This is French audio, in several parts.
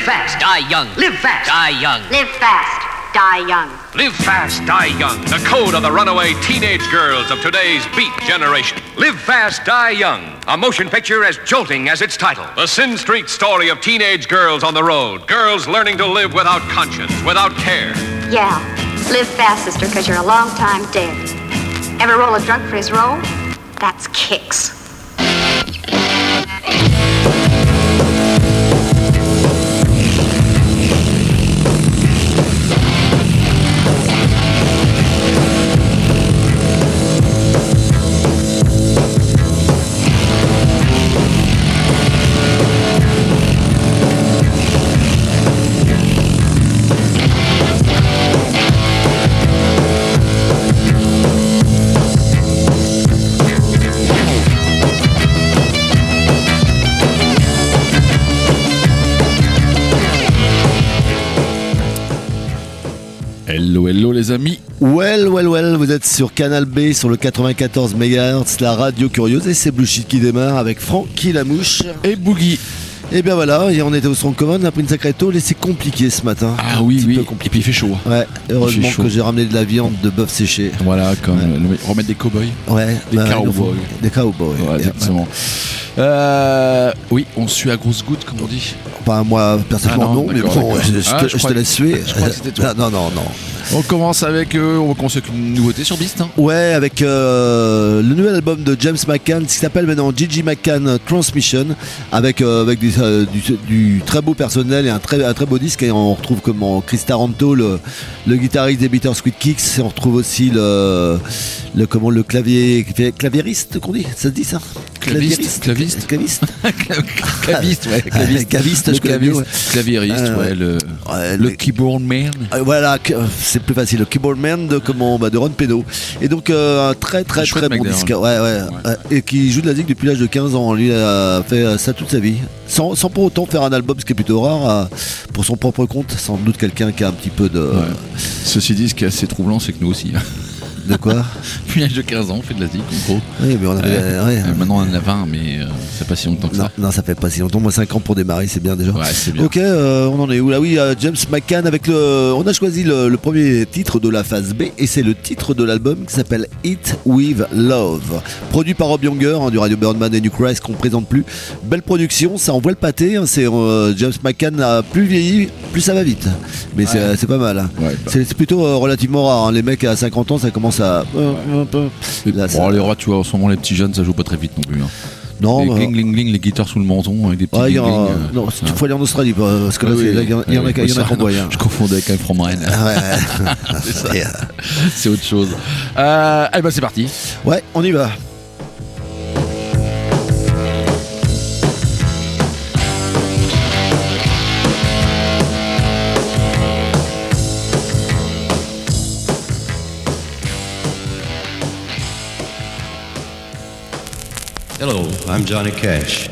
fast, die young. Live fast, die young. Live fast, die young. Live fast, die young. The code of the runaway teenage girls of today's beat generation. Live fast, die young. A motion picture as jolting as its title. The Sin Street story of teenage girls on the road. Girls learning to live without conscience, without care. Yeah, live fast, sister, because you're a long time dead. Ever roll a drunk for his roll? That's kicks. Hello les amis. Well, vous êtes sur Canal B sur le 94 MHz, la radio curieuse, et c'est Blue Shit qui démarre avec Francky la mouche et Boogie. Et bien voilà, et on était au Strong Command, on a pris une sacrée tôle et c'est compliqué ce matin. Ah oui, et puis il fait chaud. Ouais, heureusement que j'ai ramené de la viande de bœuf séché. Voilà, comme remettre des cow-boys. Ouais, des cowboys. Des cowboys. Ouais, exactement. Oui, on suit à grosses gouttes, comme on dit. Pas moi personnellement, non, mais bon, je te laisse suer. Je crois que c'était toi. Non. On commence avec une nouveauté sur Beast. Hein. Ouais, avec le nouvel album de James McCann qui s'appelle maintenant Gigi McCann Transmission, avec du très beau personnel et un très beau disque. Et on retrouve comme Chris Taranto, le guitariste des Bittersweet Kicks. Et on retrouve aussi le claviériste qu'on dit, ça se dit ça? Claviste, le keyboard man. Voilà, c'est plus facile. Le keyboard man de Ron Pedo. Et donc un très bon disque. Ouais. Et qui joue de la zig depuis l'âge de 15 ans. Lui a fait ça toute sa vie. Sans pour autant faire un album, ce qui est plutôt rare, pour son propre compte. Sans doute quelqu'un qui a un petit peu de. Ouais. Ceci dit, ce qui est assez troublant, c'est que nous aussi. De quoi? Depuis l'âge de 15 ans, on fait de la zig, en gros. Oui, mais on avait. Maintenant, on en a 20, mais ça fait pas si longtemps que ça. Non, ça fait pas si longtemps. Moi, 5 ans pour démarrer, c'est bien déjà. Ouais, c'est bien. Ok, on en est où là? Oui, James McCann avec on a choisi le premier titre de la phase B, et c'est le titre de l'album qui s'appelle It With Love. Produit par Rob Younger, du Radio Birdman et New Christ, qu'on présente plus. Belle production, ça envoie le pâté. C'est James McCann a plus vieilli, plus ça va vite. Mais c'est pas mal. Ouais, c'est plutôt relativement rare. Les mecs à 50 ans, ça commence à. Là, les rois, tu vois, en ce moment, les petits jeunes, ça joue pas très vite non plus. Hein. Non, les guitares sous le menton avec des petits non, il faut aller en Australie parce que là, il y en a qui envoient. Je confondais avec un From Rennes. C'est ça. C'est autre chose. Allez, c'est parti. Ouais, on y va. Hello, I'm Johnny Cash.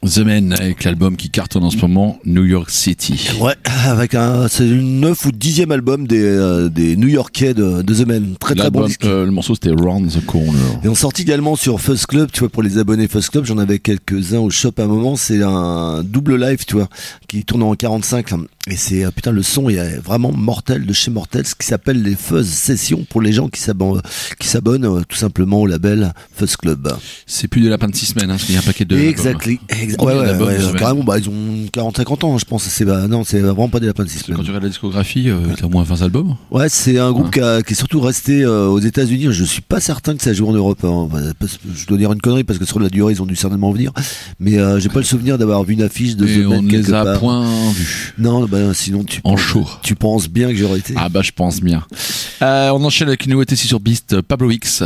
The Men avec l'album qui cartonne en ce moment, New York City. Ouais, c'est le 9 ou 10e album des New-Yorkais de The Men. Très très bon disque. Le morceau c'était Round the Corner. Et on sortit également sur Fuzz Club, tu vois, pour les abonnés Fuzz Club, j'en avais quelques-uns au shop à un moment, c'est un double live, tu vois, qui tourne en 45. Et c'est, putain, le son est vraiment mortel de chez Mortel, ce qui s'appelle les Fuzz Sessions pour les gens qui s'abonnent tout simplement au label Fuzz Club. C'est plus des lapins de 6 semaines, parce qu'il y a un paquet de. Exactly. Ouais, carrément, ils ont 40-50 ans, je pense. C'est vraiment pas des lapins de 6 semaines. Quand tu regardes la discographie, t'as au moins 20 albums. Ouais, c'est un groupe qui est surtout resté aux États-Unis. Je suis pas certain que ça joue en Europe. Hein. Je dois dire une connerie parce que sur la durée, ils ont dû certainement venir. Mais j'ai pas le souvenir d'avoir vu une affiche de The Men quelque part. On ne les a point vus. Non, sinon tu penses bien que j'aurais été. Ah je pense bien. On enchaîne avec une nouveauté ici sur Beast, Pablo X,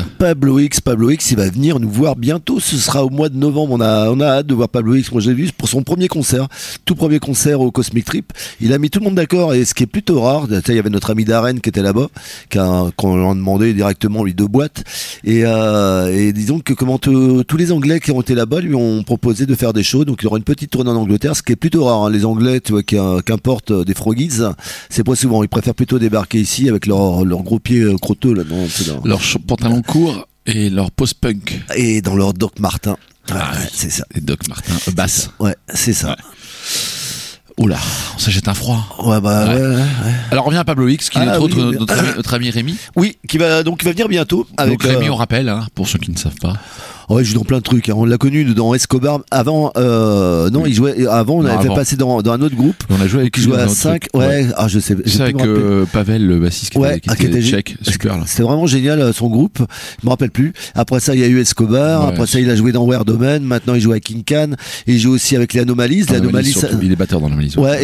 il va venir nous voir bientôt. Ce sera au mois de novembre. On a hâte de voir Pablo X. Moi, je l'ai vu pour son tout premier concert au Cosmic Trip. Il a mis tout le monde d'accord, et ce qui est plutôt rare. Il y avait notre ami Darren qui était là-bas, qu'on leur a demandé directement lui 2 boîtes. Et disons que tous les Anglais qui ont été là-bas lui ont proposé de faire des shows. Donc il y aura une petite tournée en Angleterre, ce qui est plutôt rare. Hein. Les Anglais, tu vois, qui importent des Froggies, c'est pas souvent. Ils préfèrent plutôt débarquer ici avec leurs gros pieds crotteux là. Leurs pantalons courts et leur post-punk. Et dans leur Doc Martin. Ouais, c'est ça. Et Doc Martin basse. Ouais, c'est ça. Ouais. Oula, ça jette un froid. Ouais. Alors on revient à Pablo X, qui est notre ami Rémi. Oui, qui va venir bientôt. Donc Rémi, on rappelle, pour ceux qui ne savent pas. Ouais, il joue dans plein de trucs. Hein. On l'a connu dans Escobar. Avant, il jouait. Avant, on avait fait passer dans un autre groupe. On a joué avec lui. Il jouait à 5. Ouais. Je sais. C'est avec Pavel, le bassiste, qui était tchèque. Super. C'était vraiment génial, son groupe. Je me rappelle plus. Après ça, il y a eu Escobar. Après ça, il a joué dans Weird Domain. Maintenant, il joue avec King Can. Et il joue aussi avec les Anomalies. Il est batteur dans l'Anomalie. Ouais.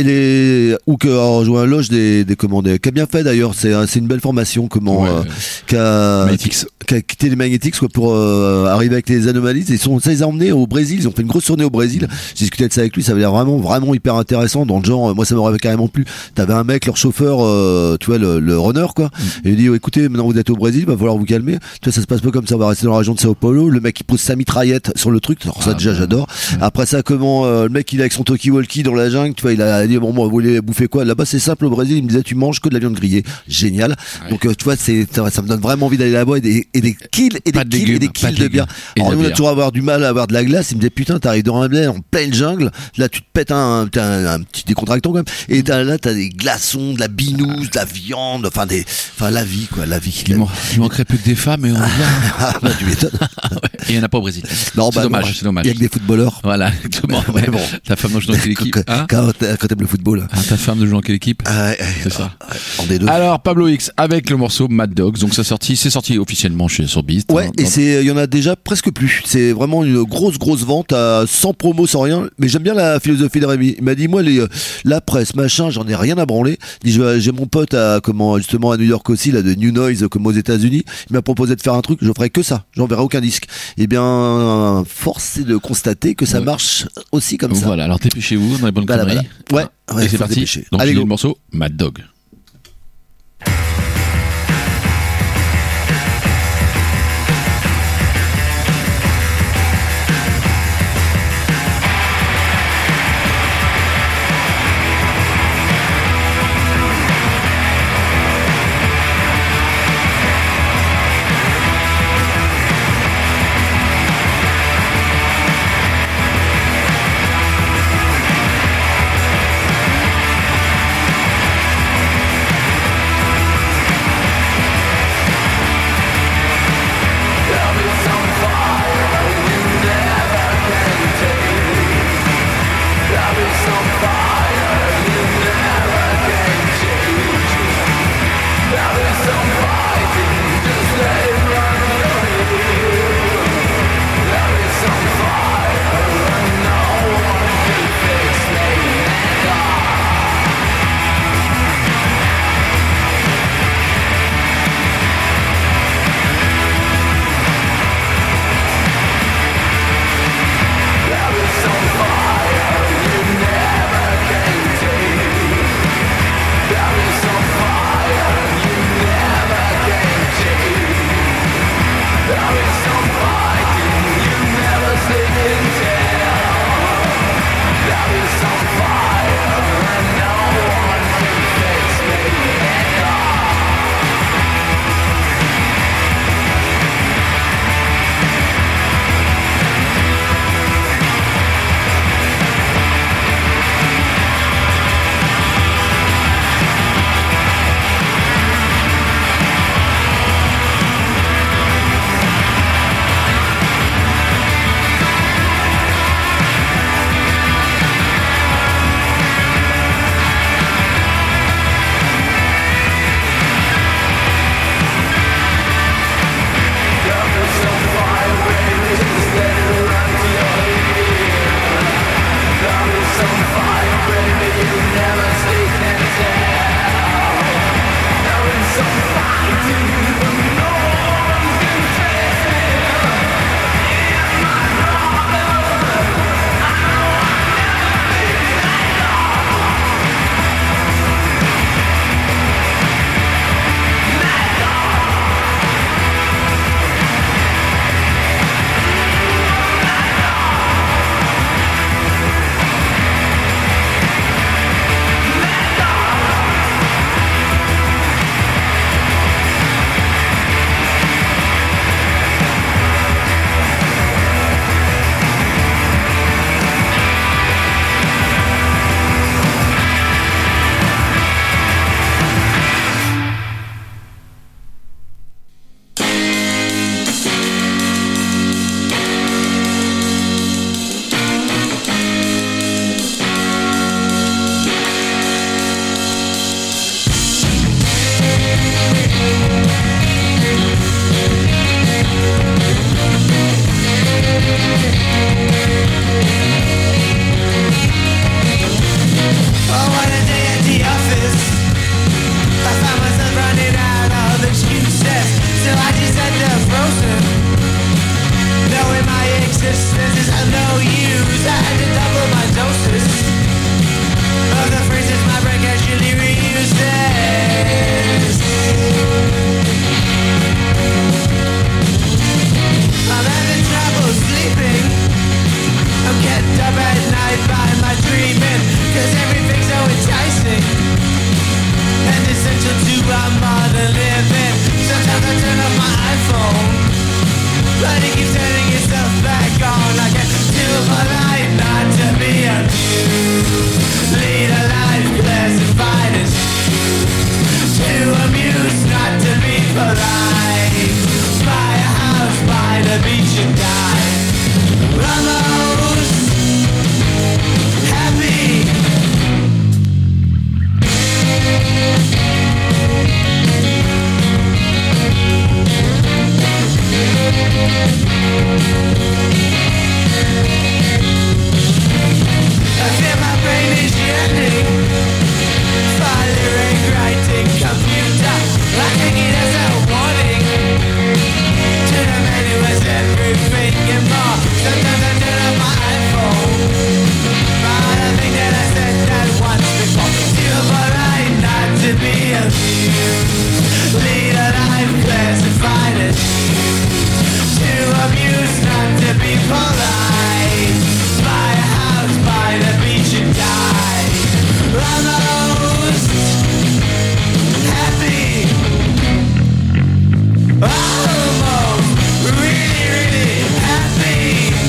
On joue un loge des commandes. Qui a bien fait d'ailleurs. C'est une belle formation. Qui a quitté les Magnetics pour arriver avec les Anomalies. Ça les a emmenés au Brésil. Ils ont fait une grosse tournée au Brésil. J'ai discuté de ça avec lui. Ça avait l'air vraiment, vraiment hyper intéressant. Dans le genre, moi, ça m'aurait carrément plu. T'avais un mec, leur chauffeur, tu vois, le runner, quoi. Et il dit, écoutez, maintenant vous êtes au Brésil, va falloir vous calmer. Tu vois, ça se passe pas comme ça. On va rester dans la région de Sao Paulo. Le mec, il pose sa mitraillette sur le truc. Alors, ça, déjà, j'adore. Après ça, le mec, il est avec son talkie-walkie dans la jungle. Tu vois, il a dit, bon, moi, vous voulez bouffer quoi? Là-bas, c'est simple au Brésil. Il me disait, tu manges que de la viande grillée. Génial. Donc, tu vois, ça me donne vraiment envie d'aller là-bas, et des kills de bière. Alors, on a toujours avoir du mal à avoir de la glace. Il me disait, putain, t'arrives dans un bled en pleine jungle, là tu te pètes un petit décontractant quand même, et là t'as des glaçons, de la binouse, de la viande, la vie, quoi, la vie. Il manquerait plus que des femmes, et on vient. Tu m'étonnes. Et il n'y en a pas au Brésil. Non, c'est dommage. Il y a que des footballeurs. Voilà, exactement. Mais bon. Ta femme joue dans quelle équipe? Quand t'aimes le football. Ta femme joue dans quelle équipe? C'est ça. Alors, Pablo X avec le morceau Mad Dogs. Donc, c'est sorti officiellement sur Beast. Ouais, et il y en a déjà presque plus. C'est vraiment une grosse vente sans promo, sans rien. Mais j'aime bien la philosophie de Rémi. Il m'a dit, moi, la presse, machin, j'en ai rien à branler. Il dit, j'ai mon pote justement à New York aussi, là, de New Noise, comme aux États-Unis. Il m'a proposé de faire un truc. Je ferai que ça. J'enverrai aucun disque. Eh bien, force est de constater que ça marche aussi comme ça. Voilà. Alors, dépêchez-vous dans les bonnes conneries. Ouais. Et c'est parti. Donc, allez, le morceau Mad Dog. of no use. I had to double my doses of the phrases my brain casually reuses. I'm having trouble sleeping. I'm kept up at night by my dreaming, 'cause everything's so enticing and essential to our modern living. Sometimes I turn off my iPhone, but it keeps turning itself back on. I get too polite not to be amused. Lead a life classified as too amused not to be polite. Buy a house by the beach and die. Almost happy. I feel my brain is yearning for lyric writing computer. I take it as a warning to the man who has everything and more. Sometimes I turn off my iPhone, but I think that I said that once before. Too polite not to be amused. Lead a life classified as too amused not to be polite. Buy a house by the beach and die. Almost happy. Almost really, really happy.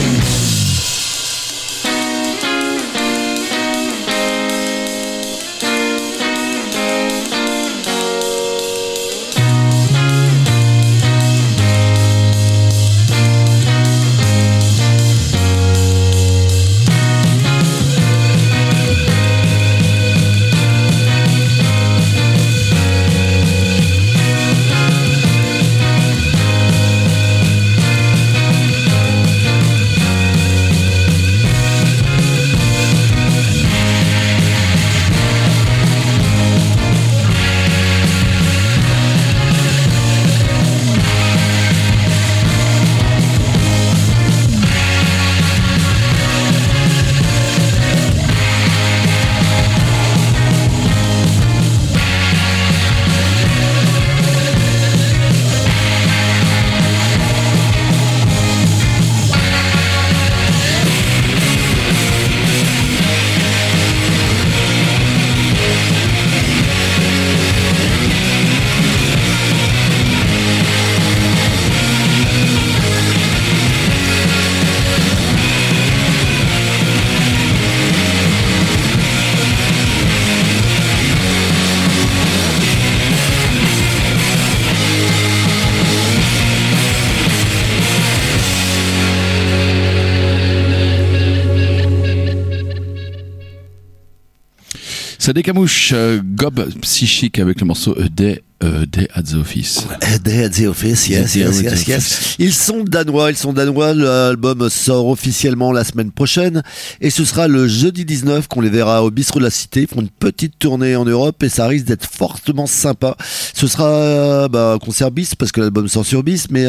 Ça décamouche Gob Psychique avec le morceau A Day at the Office. A Day at the Office, yes. Ils sont danois. L'album sort officiellement la semaine prochaine et ce sera le jeudi 19 qu'on les verra au Bistrot de la Cité. Ils font une petite tournée en Europe et ça risque d'être fortement sympa. Ce sera concert bis parce que l'album sort sur bis, mais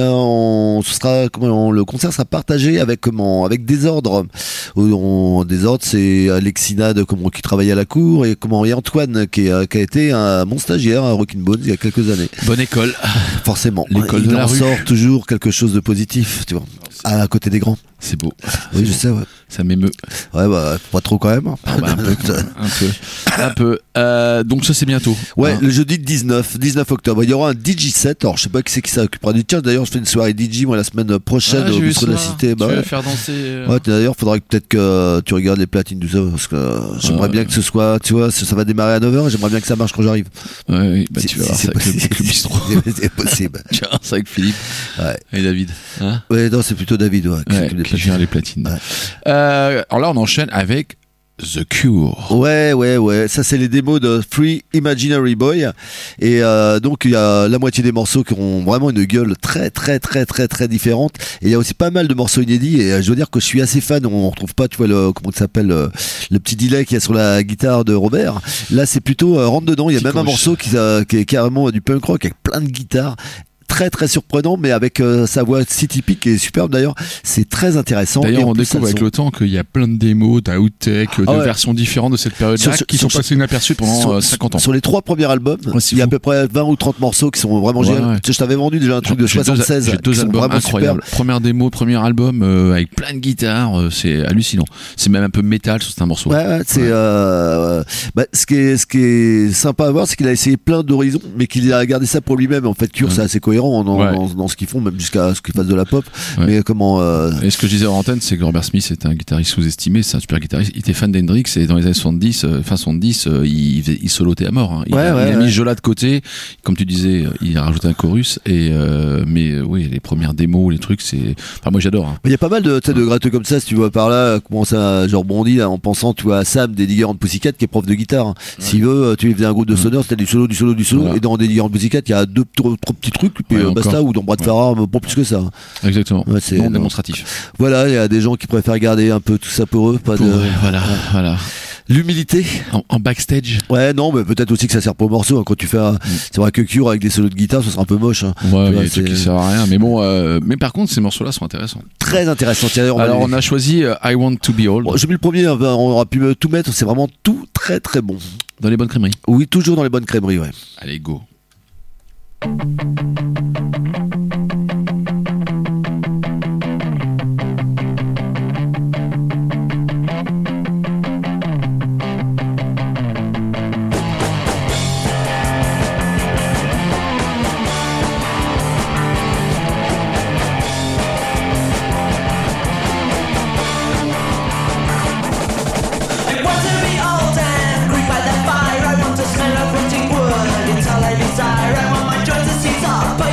le concert sera partagé avec Désordre. Désordre, c'est Alexina qui travaille à la cour et Antoine qui a été mon stagiaire à Rockin' Bones il y a quelques années. Bonne école. Forcément. L'école de la rue. Il en sort toujours quelque chose de positif, tu vois, à côté des grands. C'est beau. Oui, je sais, ouais. Ça m'émeut. Ouais, pas trop quand même. Un peu. Donc ça, c'est bientôt. Ouais, le jeudi 19 octobre. Il y aura un DJ set. Alors, je sais pas qui c'est qui s'occupera du tien. D'ailleurs, je fais une soirée DJ, moi, la semaine prochaine au Bistrot de la Cité. Tu vas faire danser. Ouais, d'ailleurs, faudra peut-être que tu regardes les platines, tout ça, parce que j'aimerais bien que ce soit, tu vois, ça va démarrer à 9h, j'aimerais bien que ça marche quand j'arrive. Ouais, tu vas voir ça avec le bistrot. C'est possible. Tu vas voir ça avec Philippe. Ouais. Et David. Hein, ouais, non, c'est plutôt David, qui gère les platines. Ouais. Alors là, on enchaîne avec The Cure. Ouais, ça c'est les démos de Free Imaginary Boy et donc il y a la moitié des morceaux qui ont vraiment une gueule très différente et il y a aussi pas mal de morceaux inédits et je dois dire que je suis assez fan. On retrouve pas, tu vois, comment ça s'appelle, le petit delay qu'il y a sur la guitare de Robert. Là c'est plutôt rentre dedans, il y a même un morceau qui est carrément du punk rock avec plein de guitares. très très surprenant, mais avec sa voix si typique et superbe d'ailleurs. C'est très intéressant. D'ailleurs, on découvre avec le temps qu'il y a plein de démos, d'outtakes, de versions différentes de cette période-là qui sont passées inaperçues pendant 50 ans. Sur les 3 premiers albums, il y a à peu près 20 ou 30 morceaux qui sont vraiment géniaux. Je t'avais vendu déjà un truc de 76. J'ai 2 albums incroyables. Première démo, premier album avec plein de guitares, c'est hallucinant. C'est même un peu métal sur certains morceaux. Ce qui est sympa à voir, c'est qu'il a essayé plein d'horizons, mais qu'il a gardé ça pour lui-même. En fait, Cure, c'est assez cohérent dans ce qu'ils font, même jusqu'à ce qu'ils fassent de la pop. Mais comment Et ce que je disais en antenne, c'est que Robert Smith est un guitariste sous-estimé, c'est un super guitariste. Il était fan d'Hendrix et dans les années 70, fin 70, il solotait à mort. Il a mis Jola de côté, comme tu disais, il a rajouté un chorus. Mais oui, les premières démos, les trucs, c'est. Enfin, moi j'adore. Il y a pas mal de gratteux comme ça, si tu vois par là, comment ça, je rebondis en pensant, tu vois, à Sam des Digger and Pussycat qui est prof de guitare. S'il veut, tu lui faisais un groupe de sonneurs, c'était du solo. Et dans des Digger and Pussycat, il y a 2 trois petits trucs, puis basta, ou dans Brad Farrar, pas plus que ça. Exactement. C'est non démonstratif. Voilà, il y a des gens qui préfèrent garder un peu tout ça pour eux, voilà. L'humilité en backstage. Ouais, non, mais peut-être aussi que ça sert pas au morceau. Quand tu fais c'est vrai que Cure avec des solos de guitare, ça sera un peu moche. Il y a des trucs qui servent à rien. Mais bon, mais par contre, ces morceaux-là sont intéressants. Très intéressants. Alors, on a choisi I Want to Be Old. Bon, j'ai mis le premier, on aura pu tout mettre. C'est vraiment tout très très bon. Dans les bonnes crèmeries. Oui, toujours dans les bonnes crèmeries, ouais. Allez, go. Smell of rotting wood, it's all I desire. I want my joys to seize up.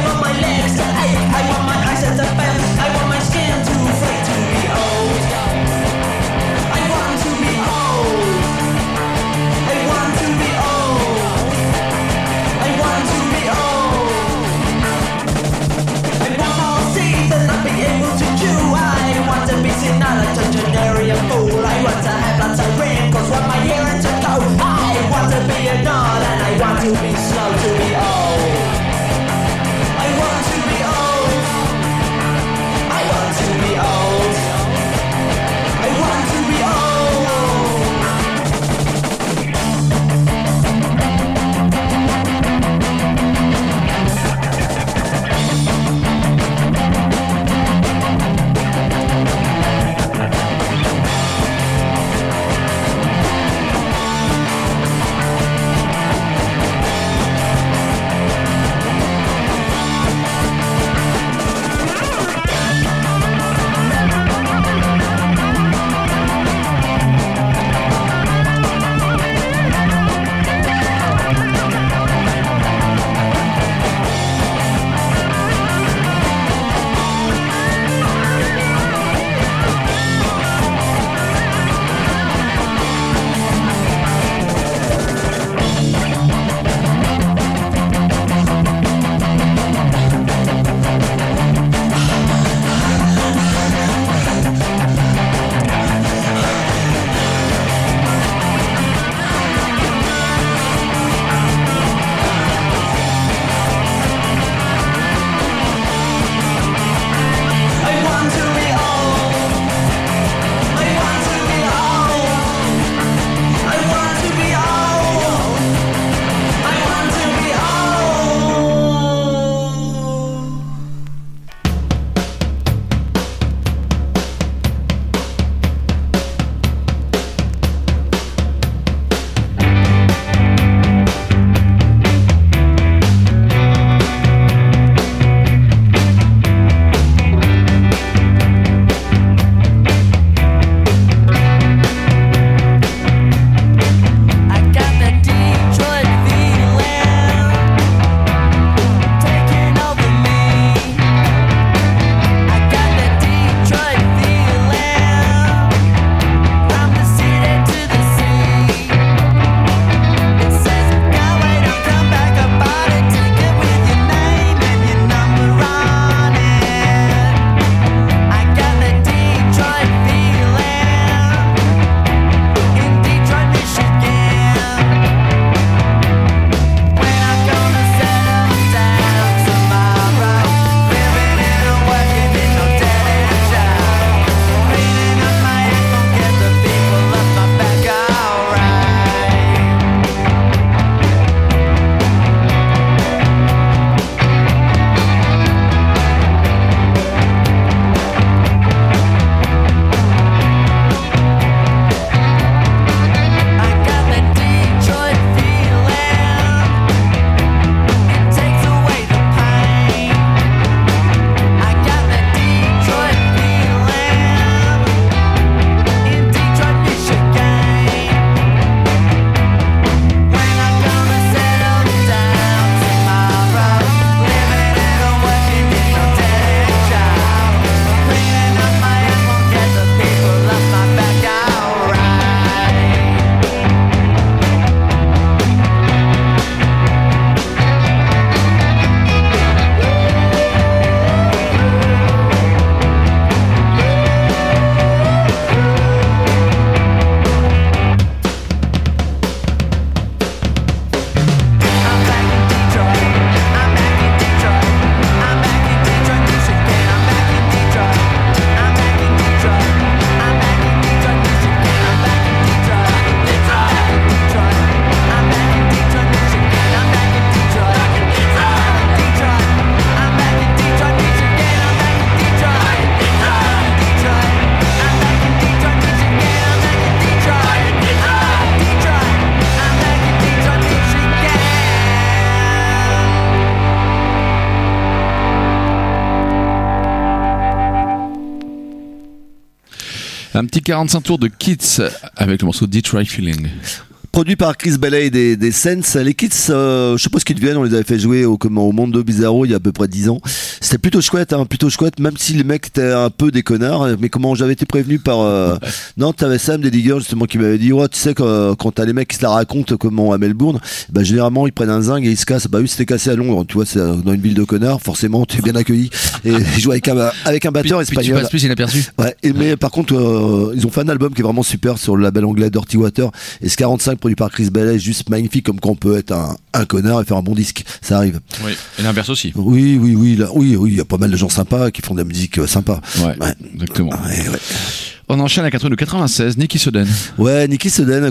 Un petit 45 tours de Kids avec le morceau Detroit Feeling. Produit par Chris Bailey des Sense. Les Kids, je sais pas ce qu'ils deviennent, on les avait fait jouer au Mondo Bizarro il y a à peu près 10 ans. C'était plutôt chouette, même si les mecs étaient un peu des connards. Mais comment j'avais été prévenu par... Non, t'avais Sam des Diggers justement qui m'avait dit, ouais, tu sais, quand t'as les mecs qui se la racontent comment à Melbourne, bah généralement ils prennent un zinc et ils se cassent. Bah oui, c'était cassé à Londres, tu vois, c'est dans une ville de connards, forcément t'es bien accueilli. Et ils jouent avec un batteur espagnol. Puis tu passes plus inaperçu. Ouais, mais par contre, ils ont fait un album qui est vraiment super sur le label anglais Dirty Water. Et ce 45 produit par Chris Bailey, juste magnifique, comme qu'on peut être un connard et faire un bon disque, ça arrive. Oui, et l'inverse aussi. Oui, il y a pas mal de gens sympas qui font de la musique sympa. Ouais. Exactement. Ouais. On enchaîne à 96, Nikki Sudden. Ouais, Nikki Sudden,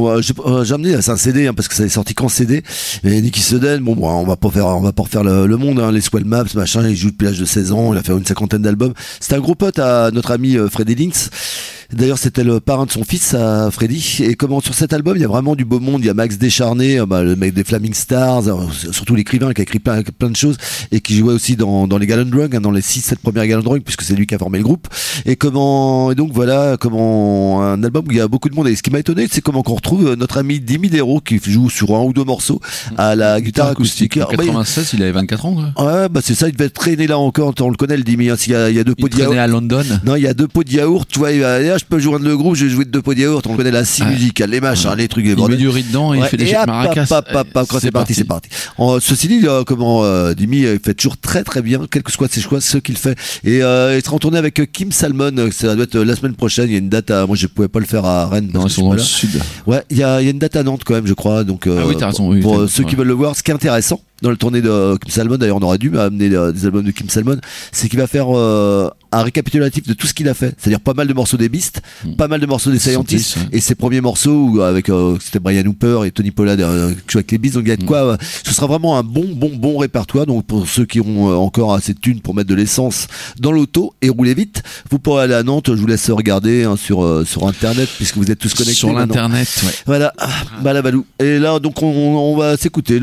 j'ai amené, c'est un CD, parce que ça est sorti qu'en CD. Mais Nikki Sudden, on va pas refaire le monde, les Swell Maps, machin, il joue depuis l'âge de 16 ans, il a fait une 50aine d'albums. C'était un gros pote à notre ami Freddy Links. D'ailleurs, c'était le parrain de son fils, à Freddy. Et comment sur cet album, il y a vraiment du beau monde. Il y a Max Descharnés, le mec des Flaming Stars, surtout l'écrivain qui a écrit plein de choses et qui jouait aussi dans les Gallon Drunk, dans les 6-7 premières Gallon Drunk, puisque c'est lui qui a formé le groupe. Et donc voilà, un album où il y a beaucoup de monde. Et ce qui m'a étonné, c'est comment qu'on retrouve notre ami Dimi Dero qui joue sur un ou deux morceaux à la guitare acoustique. En 96, il avait 24 ans, quoi. Ouais, c'est ça, il devait être traîné là encore. On le connaît, le Dimi. Il y a 2 pots de yaourt. À London. Non, il y a 2 pots de yaourt. Tu vois, je peux joindre le groupe, je vais jouer de 2 pots de yaourt. On connaît la scie musicale, les machins, les trucs, les il met du riz dedans et il fait des chèques maracas. Quand c'est parti. Ceci dit, Dimi, il fait toujours très très bien, quel que soit ses choix, ce qu'il fait. Et il sera en tournée avec Kim Salmon. Ça doit être la semaine prochaine. Il y a une date moi je pouvais pas le faire à Rennes. Non, ils sont dans le sud. Ouais, il y a une date à Nantes quand même, je crois. Donc, oui, t'as raison. Pour ceux qui veulent le voir, ce qui est intéressant dans le tournée de Kim Salmon, d'ailleurs on aurait dû amener des albums de Kim Salmon, c'est qu'il va faire un récapitulatif de tout ce qu'il a fait, c'est-à-dire pas mal de morceaux des Beasts, pas mal de morceaux des Scientists, et ses premiers morceaux où, avec c'était Brian Hooper et Tony Pollard qui jouent avec les Beasts, donc il y a de quoi, ce sera vraiment un bon répertoire. Donc pour ceux qui ont encore assez de thunes pour mettre de l'essence dans l'auto et rouler vite, vous pourrez aller à Nantes, je vous laisse regarder sur internet puisque vous êtes tous connectés sur l'internet. Ouais. Voilà, balabalou. Et là donc on va s'écouter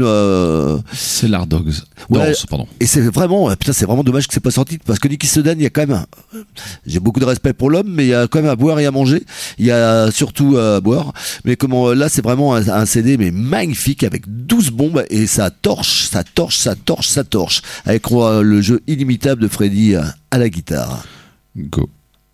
c'est l'Hard Dogs. Ouais, pardon. Et c'est vraiment dommage que c'est pas sorti parce que Nikki Sudden, il y a quand même j'ai beaucoup de respect pour l'homme, mais il y a quand même à boire et à manger. Il y a surtout à boire. Mais là, c'est vraiment un CD mais magnifique avec 12 bombes et ça torche avec le jeu inimitable de Freddy à la guitare. Go.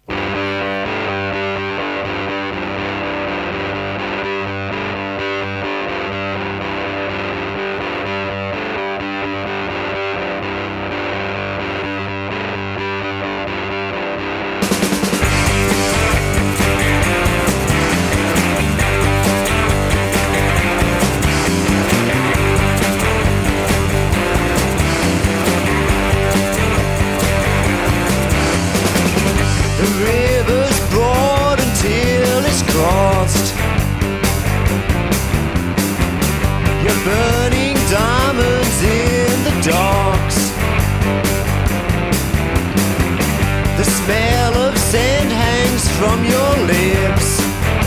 From your lips,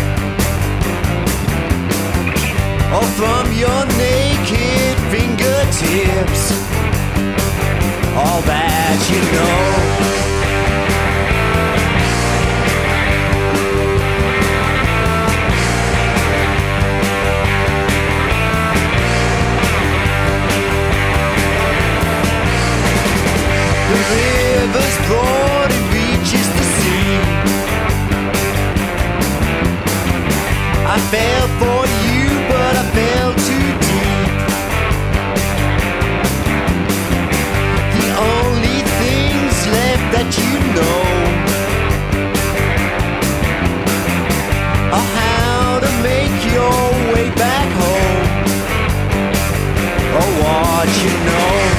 or from your naked fingertips, all that you know. The river's broad, it reaches the sea. I fell for you, but I fell too deep. The only things left that you know are how to make your way back home, or what you know.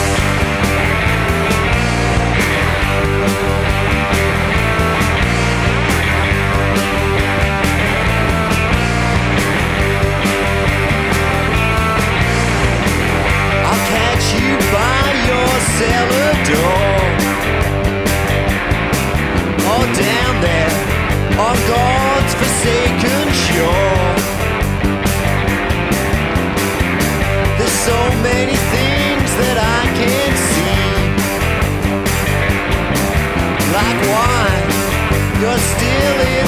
By your cellar door, or down there on God's forsaken shore. There's so many things that I can't see, like why you're still in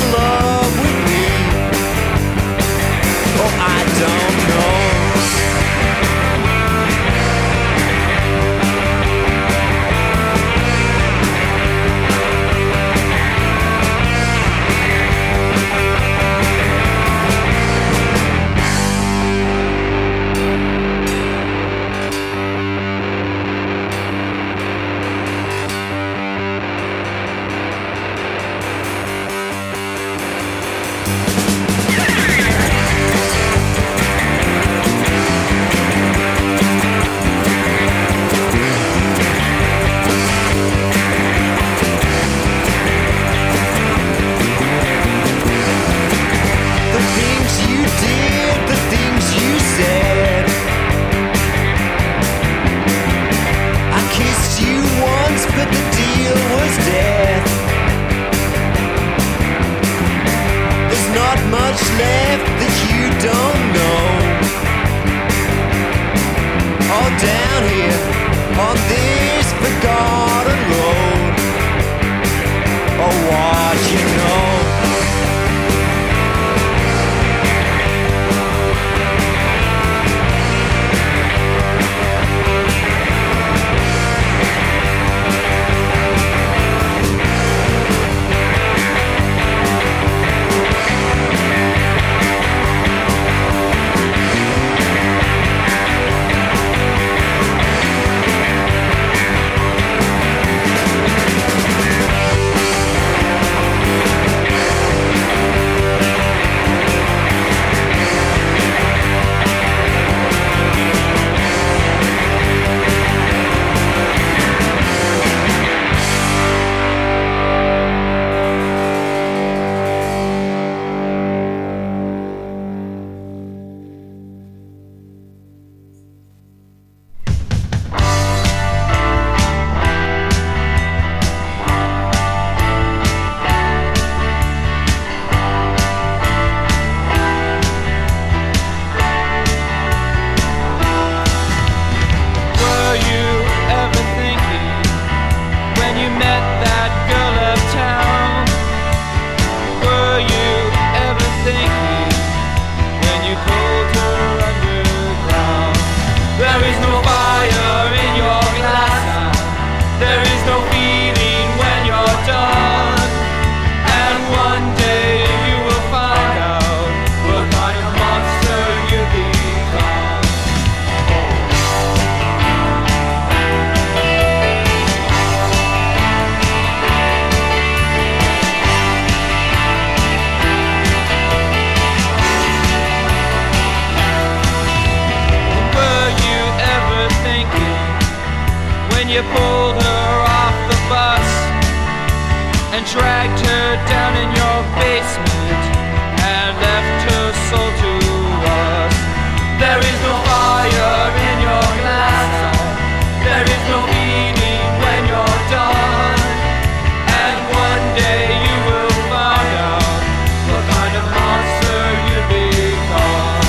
and dragged her down in your basement and left her soul to us. There is no fire in your glass. There is no meaning when you're done. And one day you will find out what kind of monster you become.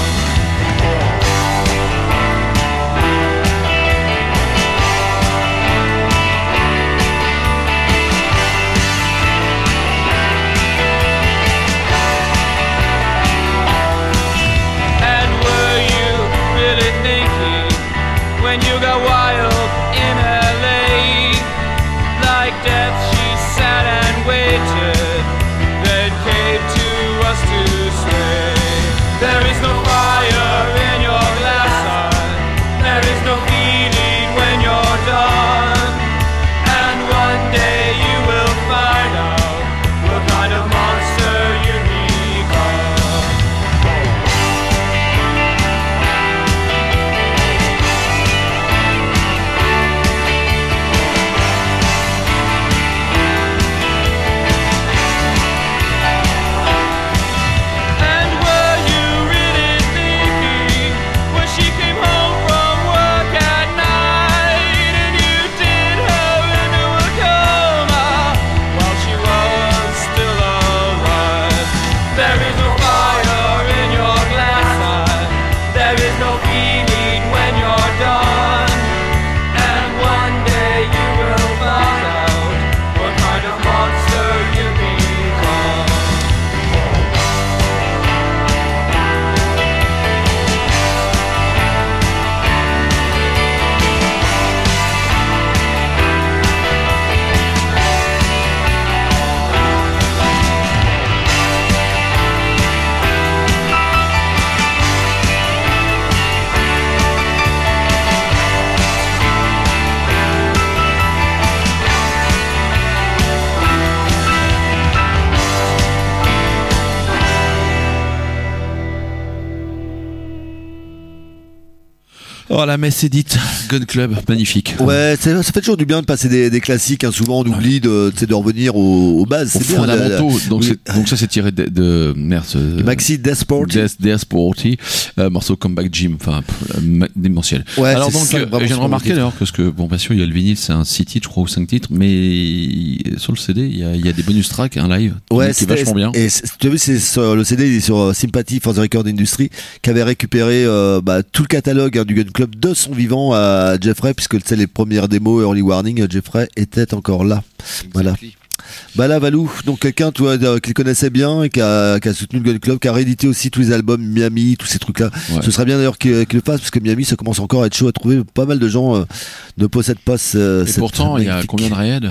And were you really thinking when you got wild in LA? Like death she sat and waited, then came to us to stay. There is no fire in your glass eye. There is no feeling when you're done. And one day you will find out what kind of monster you become. And were you really thinking when she came home from work at night and you did her into a coma while she was still alive? There is no fire in your glass eye. There is no feeling when you're done. And one day you will find out what kind of monster you become. Oh, la messe est dite. Gun Club, magnifique. Ouais, ça fait toujours du bien de passer des classiques. Hein. Souvent, on oublie de revenir aux bases. Aux C'est bien. fondamentaux. Donc, oui. donc ça, c'est tiré de merde. Maxi Death Sporty. Death Sporty, morceau Comeback Gym, enfin démentiel. Ouais, alors c'est donc, ça, vraiment je viens de sur remarquer le titre. d'ailleurs que bon, bien sûr, il y a le vinyle, c'est un 6 titres, je crois, ou 5 titres, mais sur le CD, il y a des bonus tracks, un live, qui est vachement bien. Et tu as vu, c'est sur le CD, il est sur Sympathy for the Record Industry, qui avait récupéré tout le catalogue du Gun Club de son vivant à Jeffrey, puisque tu sais, les premières démos Early Warning, Jeffrey était encore là. Voilà. Bah là, Valou, donc quelqu'un, toi, qui le connaissait bien et qui a soutenu le Gun Club, qui a réédité aussi tous les albums Miami, tous ces trucs-là. Ouais. Ce serait bien d'ailleurs qu'il le fasse, parce que Miami, ça commence encore à être chaud à trouver. Pas mal de gens ne possèdent pas Et pourtant, il y a combien de raids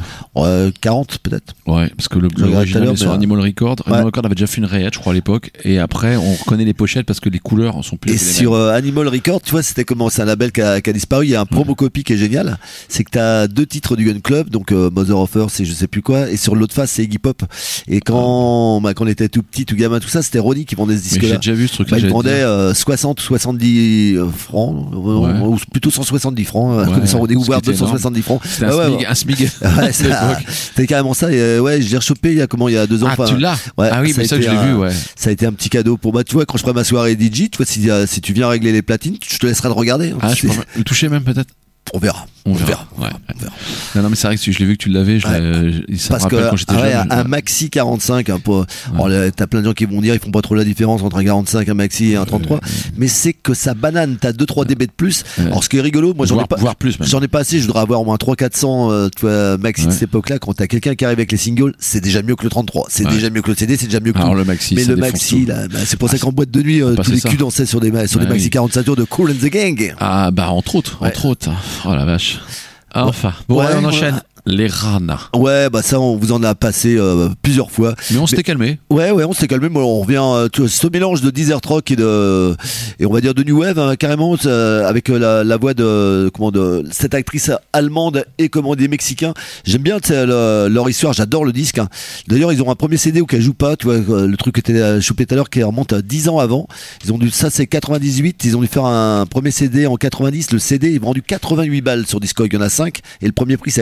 40 peut-être. Ouais, parce que le regarde original tout à l'heure, est sur mais, Animal Record. ouais. Animal Record avait déjà fait une raid, je crois, à l'époque, et après, on reconnaît les pochettes parce que les couleurs en sont plus Et les sur mêmes. Animal Record, tu vois, c'était comment? C'est un label qui a disparu. Il y a un promo copy qui est génial. C'est que t'as 2 titres du Gun Club, donc Mother of Earth et je sais plus quoi. Et sur l'autre face, c'est Iggy Pop. Et quand on était tout petit, tout gamin, tout ça, c'était Ronnie qui vendait ce Mais disque-là. j'ai déjà vu ce truc-là. Il j'allais vendait dire. 60 ou 70 francs, ou plutôt 170 francs, Ouais, connaissant Ronnie ce Hoover, qui était 270 francs. C'était Ah ouais, un SMIG. Ouais, c'était carrément ça. Et ouais, je l'ai rechopé il y a 2 ans. Ah, enfin, tu l'as ouais, Ah oui, mais ça, je l'ai vu, ouais. Ça a été un petit cadeau pour moi. Tu vois, quand je ferai ma soirée DJ, tu vois, si tu viens régler les platines, je te laisserai le regarder. Ah, je peux le toucher même, peut-être. On verra. On verra. Ouais. Non, mais c'est vrai que je l'ai vu que tu l'avais. Ça me Parce rappelle que quand j'étais jeune. un maxi 45, t'as plein de gens qui vont dire ils font pas trop la différence entre un 45, un maxi et un 33, mais c'est que ça banane, t'as 2-3 dB de plus. Alors ce qui est rigolo, moi voire plus même. J'en ai pas assez, je voudrais avoir au moins 300-400 tu vois, maxi de cette époque-là. Quand t'as quelqu'un qui arrive avec les singles, c'est déjà mieux que le 33, c'est déjà mieux que le CD, c'est déjà mieux que alors tout. le maxi, mais ça le défonce maxi tout. là, c'est pour ça qu'en boîte de nuit tous les culs dansaient sur des maxi 45 tours de Kool and the Gang. Ah bah entre autres. Oh la vache. Enfin, bon, Ouais, on enchaîne. Les Rana. Ouais, bah ça, on vous en a passé plusieurs fois. Mais on s'était calmé. Ouais, on s'était calmé. Bon, on revient ce mélange de desert rock et on va dire de new wave, hein, carrément, avec la voix de cette actrice allemande et des mexicains. J'aime bien leur histoire. J'adore le disque. Hein. D'ailleurs, ils ont un premier CD où qu'elle joue pas. Tu vois, le truc qui était chopé tout à l'heure qui remonte à 10 ans avant. Ça c'est 98. Ils ont dû faire un premier CD en 90. Le CD est vendu 88 balles sur Discog. Il y en a 5 et le premier prix c'est à 88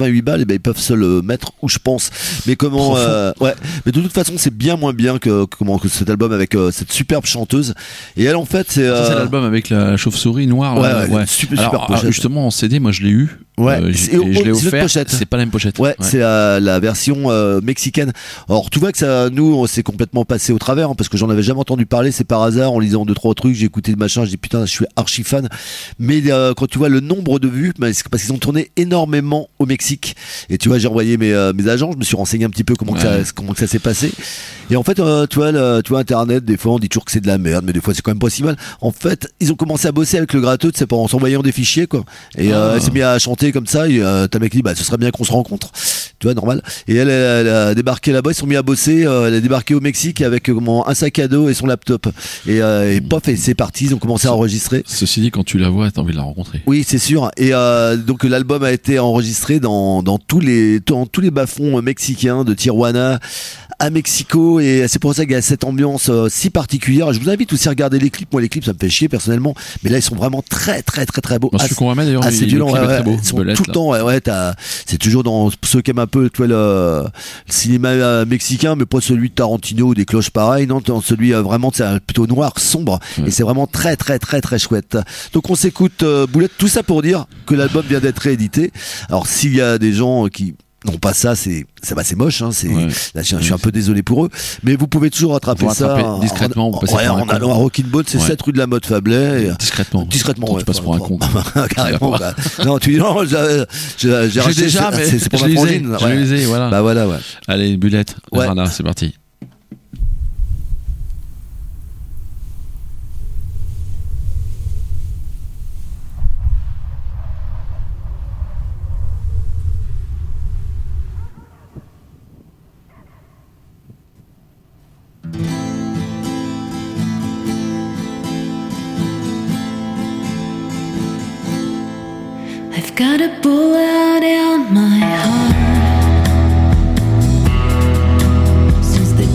88 balles, et ben ils peuvent se le mettre où je pense. Mais comment ouais, mais de toute façon c'est bien moins bien que cet album avec cette superbe chanteuse. Et elle en fait c'est l'album avec la chauve-souris noire là. Ouais. Super alors justement en CD moi je l'ai eu. Ouais, je l'ai offert. C'est pas la même pochette. Ouais. C'est la version mexicaine. Alors tu vois que ça, nous, on s'est complètement passé au travers, hein, parce que j'en avais jamais entendu parler. C'est par hasard en lisant 2-3 trucs, j'ai écouté le machin, j'ai dit putain, je suis archi fan. Mais quand tu vois le nombre de vues, c'est parce qu'ils ont tourné énormément au Mexique. Et tu vois, j'ai envoyé mes agents, je me suis renseigné un petit peu comment que ça s'est passé. Et en fait, tu vois Internet, des fois on dit toujours que c'est de la merde, mais des fois c'est quand même pas si mal. En fait, ils ont commencé à bosser avec le gratteux, c'est en s'envoyant des fichiers quoi. Et elle s'est mise à chanter comme ça. Et t'as mec qui dit ce serait bien qu'on se rencontre, tu vois, normal. Et elle a débarqué là-bas, ils sont mis à bosser. Elle a débarqué au Mexique avec un sac à dos et son laptop. Et pof, et c'est parti. Ils ont commencé à enregistrer. Ceci dit, quand tu la vois, t'as envie de la rencontrer. Oui, c'est sûr. Et donc l'album a été enregistré dans tous les bas-fonds mexicains, de Tijuana à Mexico, et c'est pour ça qu'il y a cette ambiance si particulière. Je vous invite aussi à regarder les clips. Moi, les clips, ça me fait chier personnellement, mais là, ils sont vraiment très, très, très, très beaux. Celui qu'on va mettre d'ailleurs, assez violent. Très beau. Ils sont tout le temps. C'est toujours dans ceux qui aiment un peu, tu vois, le cinéma mexicain, mais pas celui de Tarantino ou des cloches pareilles. Non, celui vraiment, c'est plutôt noir, sombre, et c'est vraiment très, très, très, très chouette. Donc, on s'écoute Boulette. Tout ça pour dire que l'album vient d'être réédité. Alors, s'il y a des gens qui non pas ça, c'est moche, hein, là, je suis un peu désolé pour eux, mais vous pouvez toujours rattraper ça discrètement en allant à Rockin' Ball, c'est 7 rue de la Motte Fablet, discrètement ouais, tu passes pour un con carrément. Non, tu dis non, j'ai racheté déjà, mais c'est pour ma frangine, je les ai, voilà. Bah voilà, ouais. Allez, Bulette, Rana, c'est parti. I've got a bullet in my heart. Since the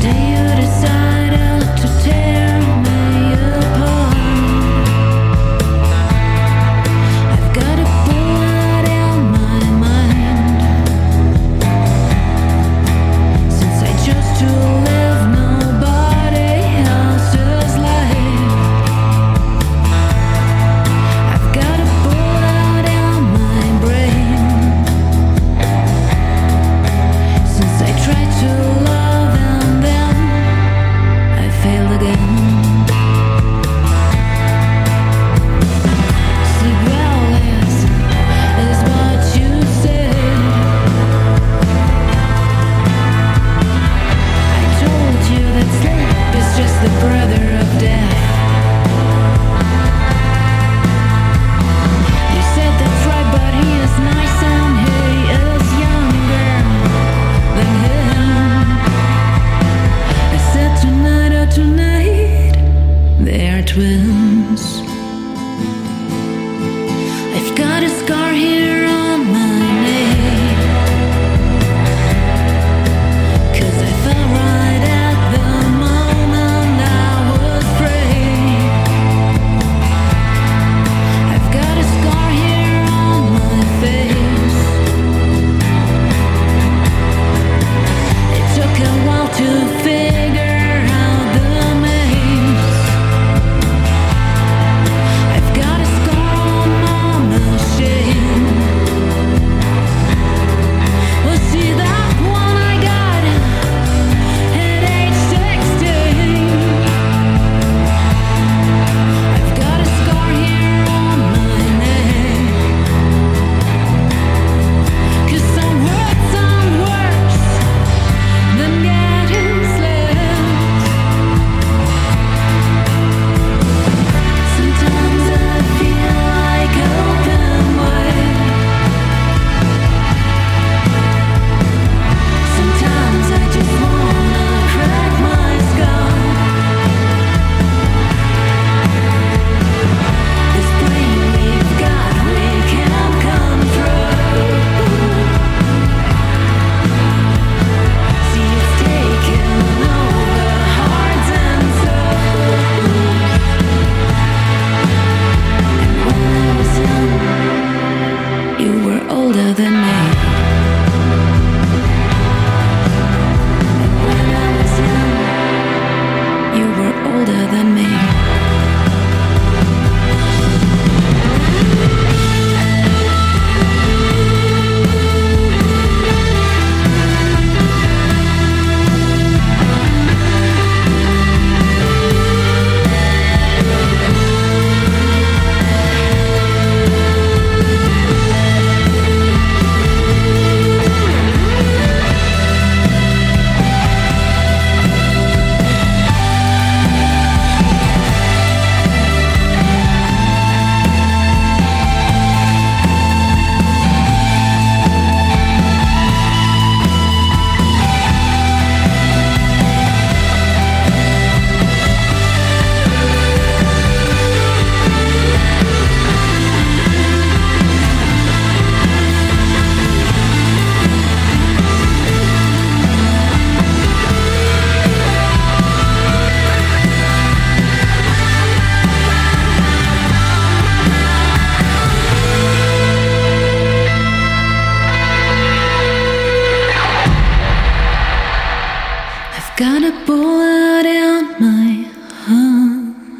got a bullet in my heart.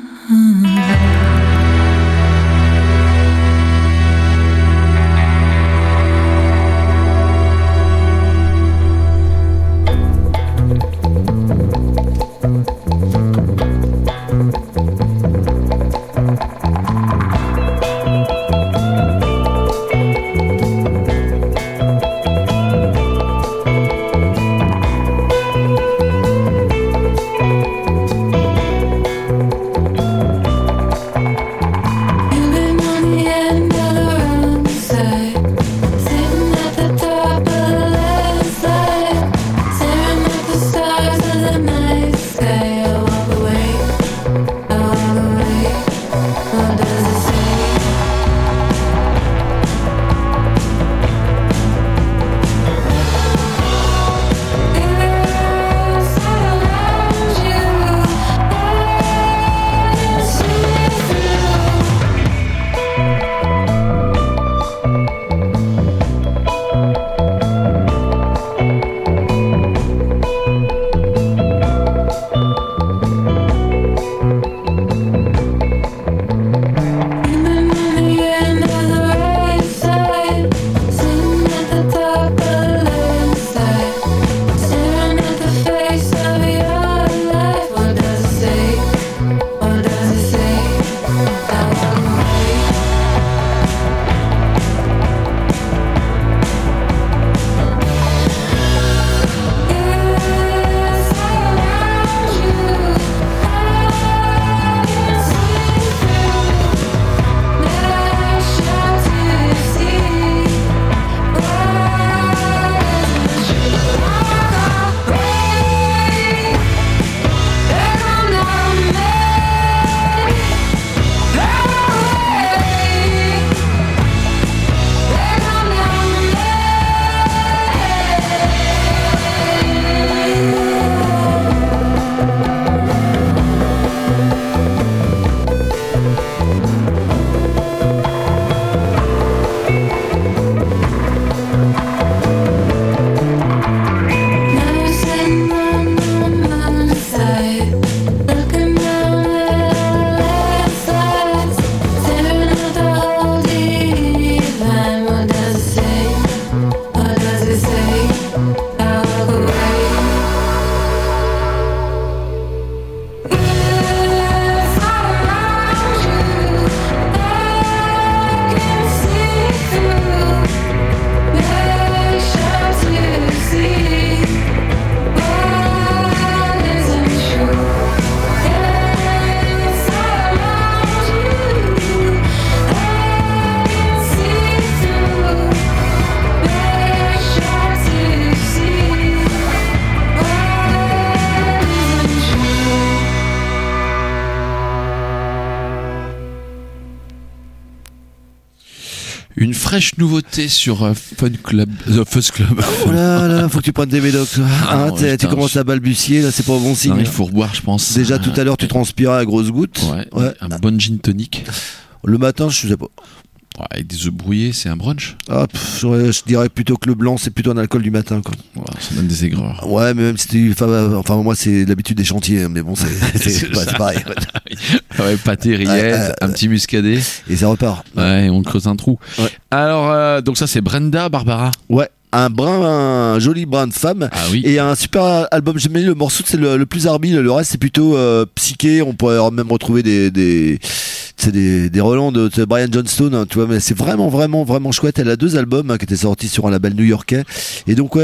Une fraîche nouveauté sur Fuzz Club. Oh là là, faut que tu prennes des médocs. Ah non, tu commences à balbutier, là c'est pas bon signe. Non, il faut reboire, je pense. Déjà tout à l'heure tu transpirais à grosses gouttes. Ouais. Un bon gin tonic. Le matin, je sais pas. Ouais, avec des œufs brouillés, c'est un brunch. Je dirais plutôt que le blanc, c'est plutôt un alcool du matin, quoi. Voilà, ça donne des aigreurs. Ouais, mais même si enfin moi c'est l'habitude des chantiers, mais bon, c'est pareil. Ouais, pâté, rillettes, un petit muscadet. Et ça repart. Ouais, on creuse un trou. Ouais. Alors, donc ça c'est Brenda Barbara. Ouais. Un joli brin de femme. Ah oui. Et un super album. J'aime bien le morceau, c'est le plus arby. Le reste, c'est plutôt psyché. On pourrait même retrouver des relents de Brian Johnstone, hein, tu vois. Mais c'est vraiment chouette. Elle a 2 albums qui étaient sortis sur un label new-yorkais. Et donc,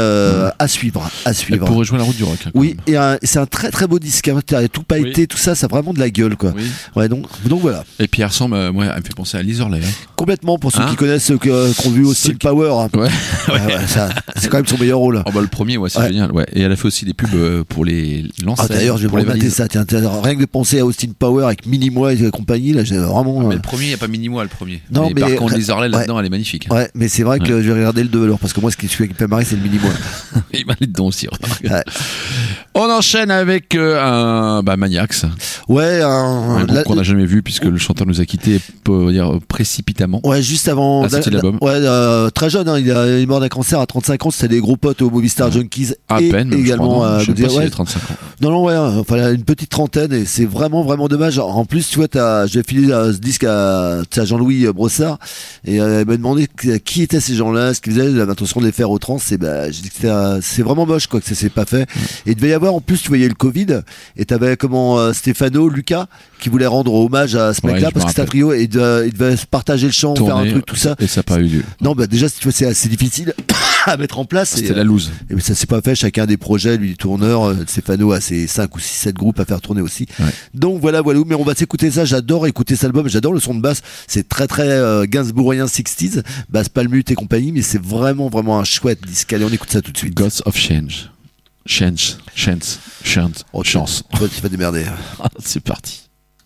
à suivre. Elle pourrait jouer la route du rock. Hein, oui, et c'est un très très beau disque. Hein. Tout pailleté, tout ça, ça a vraiment de la gueule, quoi. Oui. Ouais, donc voilà. Et puis elle ressemble, elle me fait penser à Liz Hurley. Hein. Complètement, pour ceux qui connaissent, qui ont vu Austin Power. Hein. Ouais. Ça, c'est quand même son meilleur rôle. Oh bah le premier, c'est génial. Ouais. Et elle a fait aussi des pubs pour les lancers. D'ailleurs, je vais me remettre ça. Tiens, rien que de penser à Austin Power avec Minimois et compagnie, là, j'ai vraiment. Mais le premier, il n'y a pas Minimois le premier. Non, mais par contre, les Hurley là-dedans, elle est magnifique. Ouais, mais c'est vrai que je vais regarder le 2 alors, parce que moi, ce qui me fait marrer, c'est le Minimois. Il m'a allé dedans aussi. On enchaîne avec un Maniacs. Ouais, Un groupe qu'on n'a jamais vu puisque le chanteur nous a quittés, pour dire précipitamment. Ouais, juste avant la sortie de l'album. Ouais, très jeune, hein, il est mort d'un cancer à 35 ans. C'était des gros potes au Movistar Junkies À et peine, également je sais pas s'il ouais, a 35 ans. Non, ouais, enfin une petite trentaine et c'est vraiment dommage. En plus, tu vois, j'ai filé ce disque à Jean-Louis Brossard et il m'a demandé qui étaient ces gens-là, ce qu'ils faisaient, il avait l'intention de les faire au trans. Et j'ai dit que c'est vraiment moche quoi, que ça s'est pas fait. Et il devait y avoir en plus, tu voyais le Covid et t'avais Stéphano, Lucas qui voulait rendre hommage à ce mec-là parce que c'était un trio et il devait se partager le chant, faire un truc tout ça. Et ça n'a pas eu lieu. Non, déjà, tu vois, c'est assez difficile à mettre en place. C'était la loose. Et ça s'est pas fait. Chacun des projets, lui, tourneur, Stéphano a ses 5 ou 6, 7 groupes à faire tourner aussi. Ouais. Donc voilà. Mais on va s'écouter ça. J'adore écouter cet album. J'adore le son de basse. C'est très Gainsbourgien 60s, basse palmute et compagnie, mais c'est vraiment un chouette disque. Allez, on écoute ça tout de suite. Gods of Change. Chance. Oh, chance. Toi, tu vas démerder. C'est parti.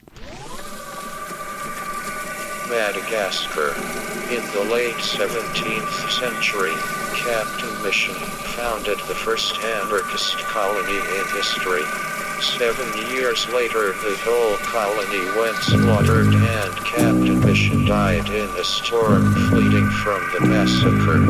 Madagascar. In the late 17th century, Captain Mission founded the first anarchist colony in history. 7 years later, the whole colony went slaughtered and Captain Mission died in a storm fleeing from the massacre.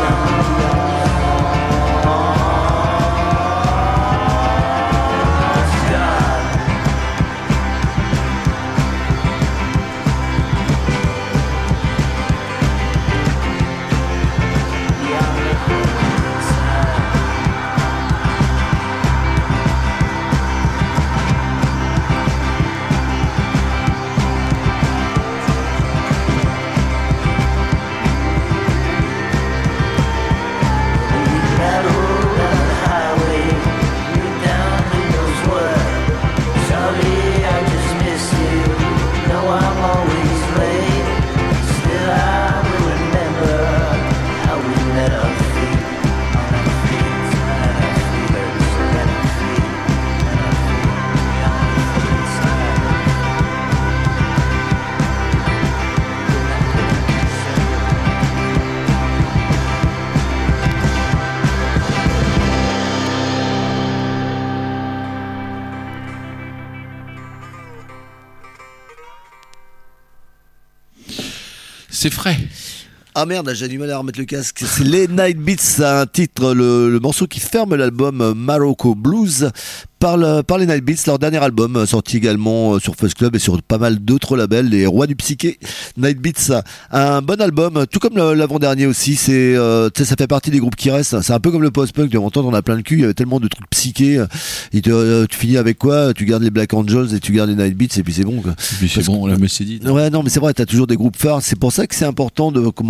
C'est frais. Ah merde, j'ai du mal à remettre le casque. C'est les Night Beats, c'est un titre, le morceau qui ferme l'album Morocco Blues par les Night Beats, leur dernier album, sorti également sur Fuzz Club et sur pas mal d'autres labels, les rois du psyché. Night Beats, un bon album, tout comme l'avant-dernier aussi. C'est, ça fait partie des groupes qui restent. C'est un peu comme le post-punk. De temps on a plein le cul. Il y avait tellement de trucs psychés. Et tu finis avec quoi? Tu gardes les Black Angels et tu gardes les Night Beats et puis c'est bon. Quoi. Et puis c'est bon, on l'a dit. Ouais, non, mais c'est vrai. T'as toujours des groupes phares. C'est pour ça que c'est important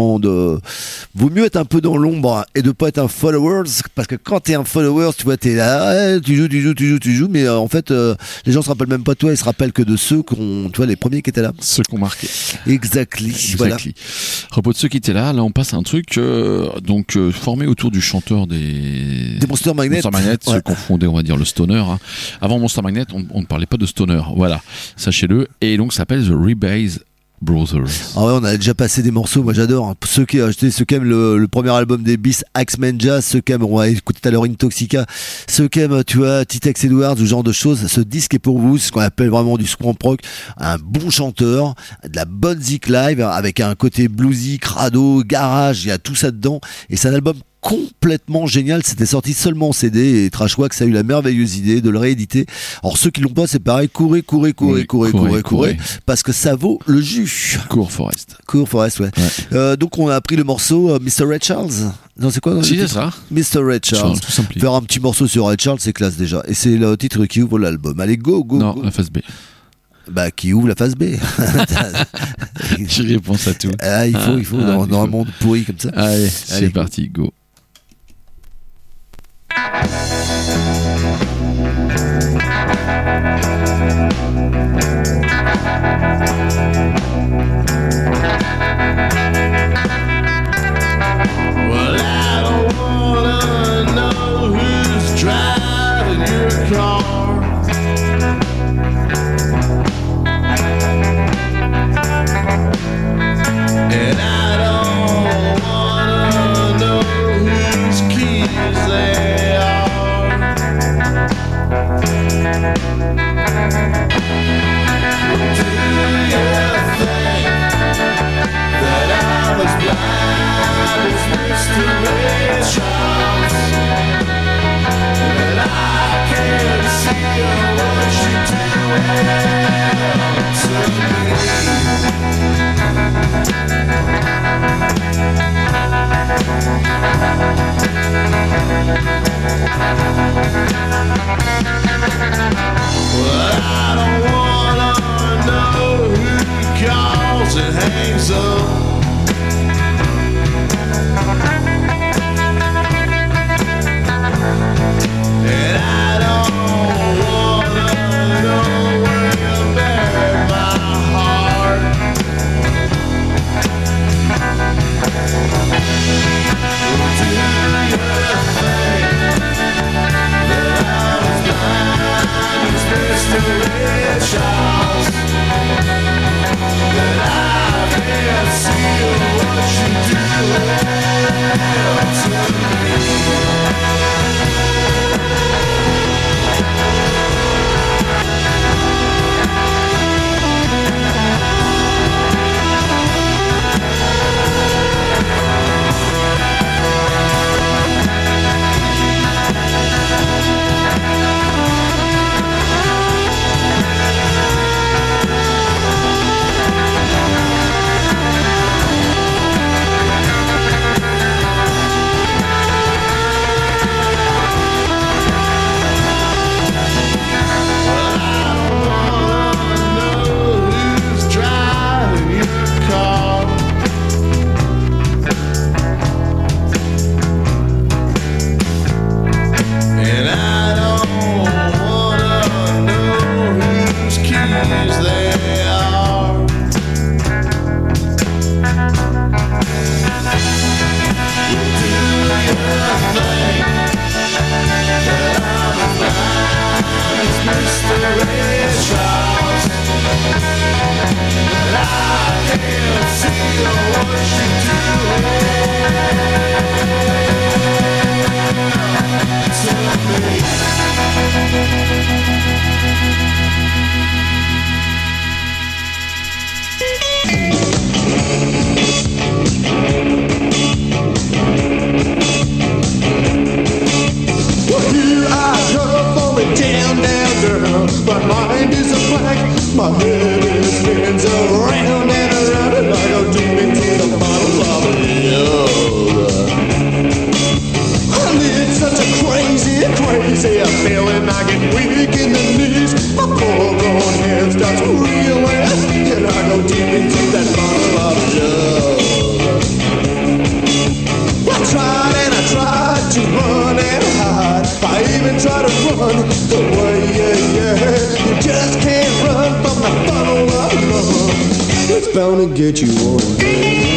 vaut mieux être un peu dans l'ombre et de pas être un followers, parce que quand t'es un followers, tu vois, t'es là, tu joues, mais en fait, les gens se rappellent même pas de toi, ils se rappellent que de ceux tu vois, les premiers qui étaient là. Ceux qui ont marqué. Exactly. Voilà. Repos de ceux qui étaient là on passe à un truc, formé autour du chanteur des Monster Magnet. Se confondait, on va dire, le stoner. Hein. Avant Monster Magnet, on ne parlait pas de stoner. Voilà. Sachez-le. Et donc, ça s'appelle The Rebase Brothers. Ah ouais, on a déjà passé des morceaux, moi j'adore. Ceux qui aiment le premier album des Beasts, Axeman Jazz, ceux qui aiment, on va écouter tout à l'heure Intoxica, ceux qui aiment, tu vois, T-Tex Edwards, ce genre de choses. Ce disque est pour vous, c'est ce qu'on appelle vraiment du swamp rock. Un bon chanteur, de la bonne zik live, avec un côté bluesy, crado, garage, il y a tout ça dedans. Et c'est un album complètement génial. C'était sorti seulement en CD et Trashwax a eu la merveilleuse idée de le rééditer. Alors ceux qui l'ont pas, c'est pareil, courez parce que ça vaut le jus. Cours Forest, ouais. Donc on a pris le morceau Mr. Red Charles. Non, c'est quoi? Si, c'est ça. Mr. Red Charles. Faire un petit morceau sur Red Charles, c'est classe déjà. Et c'est le titre qui ouvre l'album. Allez, go. Non, la phase B. Bah, qui ouvre la phase B. Je réponds à tout. Ah, il faut dans un monde pourri comme ça. Allez, c'est parti, go. Well, I don't wanna know who's driving your car. And I don't wanna know whose keys they are. Do you think that I was blind as Mr. Ray Charles? That I can't see what you're doing to me? Well, I don't wanna know who calls and hangs up. And I don't wanna know where you buried my heart. Do you think that I was blind as Mr. Red Charles? That I can't see what you do to me? bound to get you one day.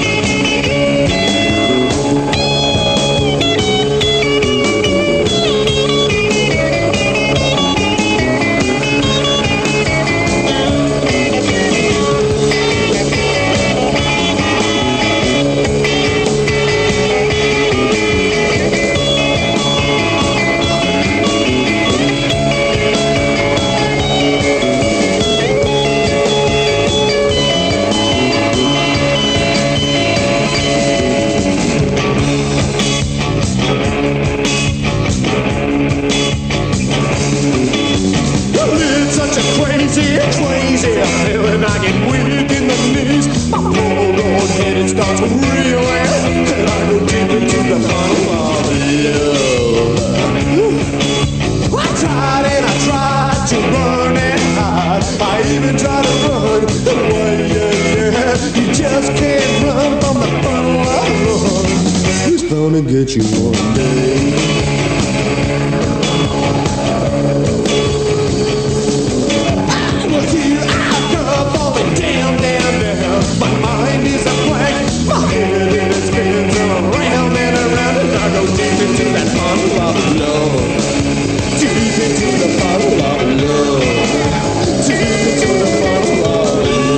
Get you one day. I was here, I come falling down, down, down. My mind is a blank, my head in a spins around and around, and I go deep into that bottle of love. Deep into the bottle of love. Deep into the bottle of love.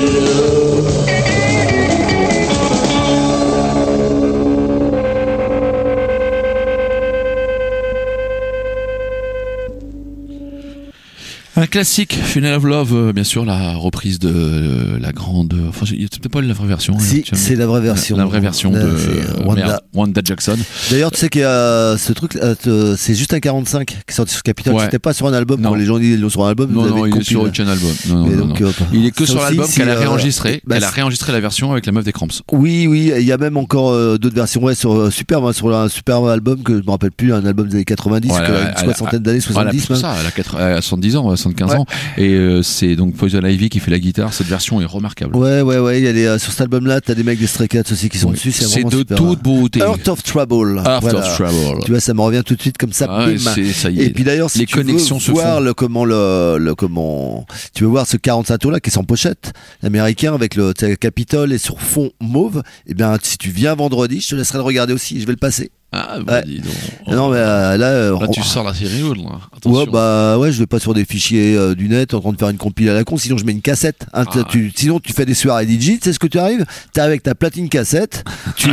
Un classique, Funeral of Love, bien sûr, la reprise de la grande. Enfin, c'est peut-être pas la vraie version. Si, c'est la vraie version. La vraie version de Wanda Jackson. D'ailleurs, tu sais qu'il y a ce truc, c'est juste un 45 qui est sorti sur Capitol. C'était pas sur un album. Non. Quand les gens disent qu'ils l'ont sur un album, non, il est sur aucun album. Non. Il est que sur l'album qu'elle a réenregistré. Elle a réenregistré la version avec la meuf des Cramps. Oui, il y a même encore d'autres versions. Ouais, sur un superbe album que je me rappelle plus, un album des années 90, une soixantaine d'années, 70 même. Ça, elle a 70 ans. 75 ans, et c'est donc Poison Ivy qui fait la guitare. Cette version est remarquable. Ouais, il y a sur cet album-là, t'as des mecs des Stray Cats aussi qui sont dessus. C'est de toute beauté. Heart of Trouble. Tu vois, ça me revient tout de suite comme ça. Ça y est. Et puis d'ailleurs, si les tu veux voir tu veux voir ce 45 tours là qui est sans pochette, l'américain avec le Capitol et sur fond mauve. Et bien, si tu viens vendredi, je te laisserai le regarder aussi. Je vais le passer. Ah, bah dis donc. Non, mais là tu sors la série lourde, là. Ouais, je vais pas sur des fichiers du net en train de faire une compile à la con, sinon je mets une cassette. Sinon, tu fais des soirées DJ, tu sais ce que tu arrives? T'es avec ta platine cassette, tu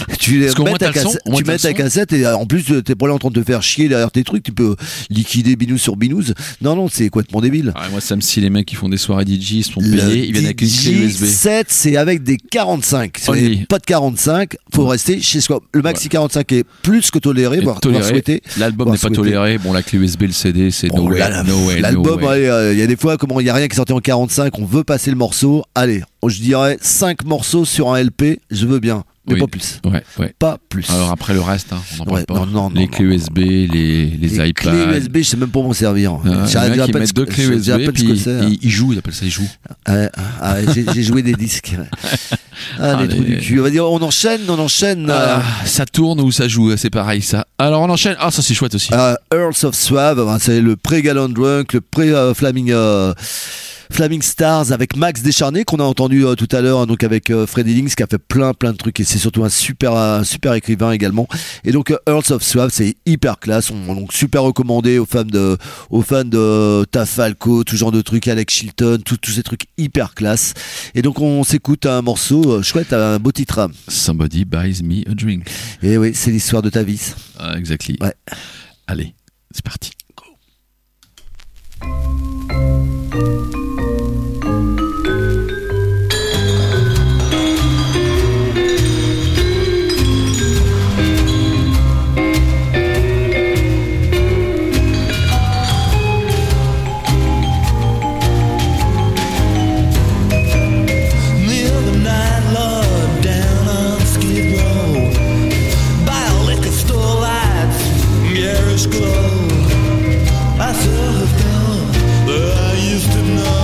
mets ta cassette et en plus, t'es pas là en train de te faire chier derrière tes trucs, tu peux liquider binous sur binous. Non, c'est complètement débile. Moi, ça me scie les mecs qui font des soirées DJ, ils se font payer, ils viennent avec une clé USB. 7, c'est avec des 45. C'est pas de 45, faut rester chez soi. Le maxi 45 est plus que toléré, voire souhaité. L'album n'est pas toléré. Bon, la clé USB, le CD, c'est no way. L'album, il y a des fois, il n'y a rien qui sortait en 45, on veut passer le morceau. Allez, je dirais 5 morceaux sur un LP, je veux bien. Mais pas plus. Ouais. Pas plus. Alors après le reste, on n'en parle pas. Non, les clés USB, les iPads. Clés USB, je sais même pas m'en servir. Ils mettent 2 clés USB, puis ils appellent ça ils jouent. J'ai joué des disques. Les trous du cul. On va dire, on enchaîne. Ça tourne ou ça joue, c'est pareil ça. Alors on enchaîne. Ça c'est chouette aussi. Earls of Suave, c'est le pré-Gallant Drunk, le Flaming Stars avec Max Descharnés qu'on a entendu tout à l'heure, donc avec Freddie Links qui a fait plein de trucs et c'est surtout un super écrivain également. Et donc Earls of Suave, c'est hyper classe, donc super recommandé aux fans de Tafalco, tout genre de trucs, Alex Chilton, tous ces trucs hyper classe. Et donc on s'écoute un morceau chouette, un beau titre. Somebody buys me a drink. Et oui, c'est l'histoire de ta vie. Exactly. Ouais. Allez, c'est parti. Glow. I still have gone, but I used to know.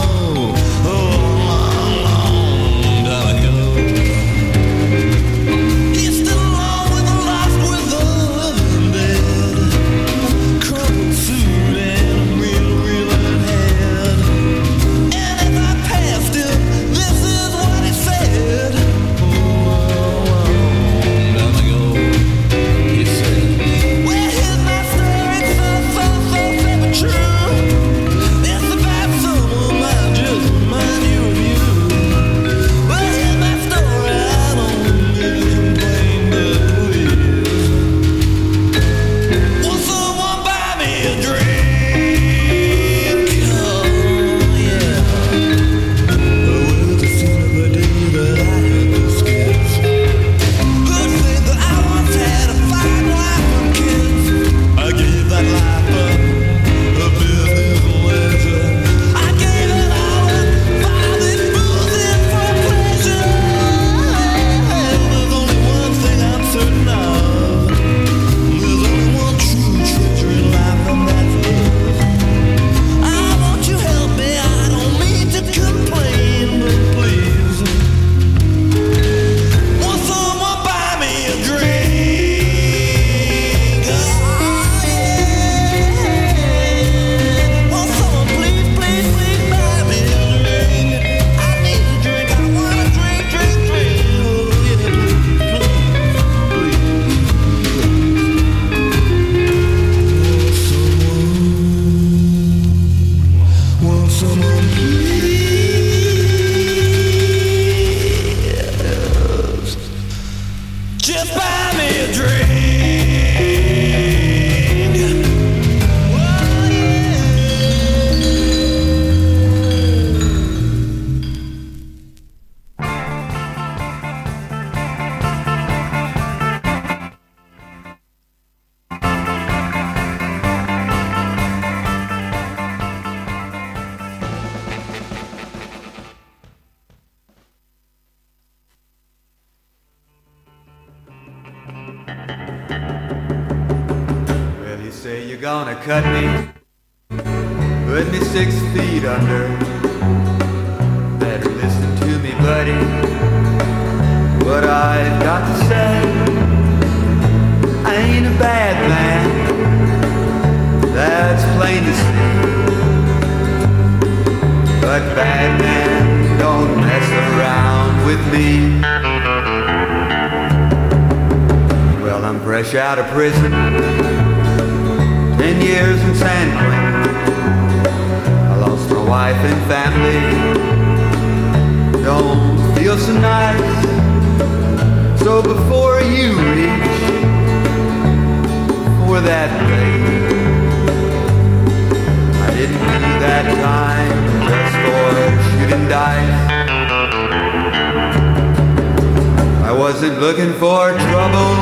just buy me a drink. Well, you say you're gonna cut me, put me 6 feet under. Better listen to me, buddy, what I've got to say. I ain't a bad man, that's plain to see. But bad men don't mess around with me. Well, I'm fresh out of prison, 10 years in San Quentin. I lost my wife and family, don't feel so nice. So before you reach for that blade, I didn't do that time just for shooting dice. I wasn't looking for trouble,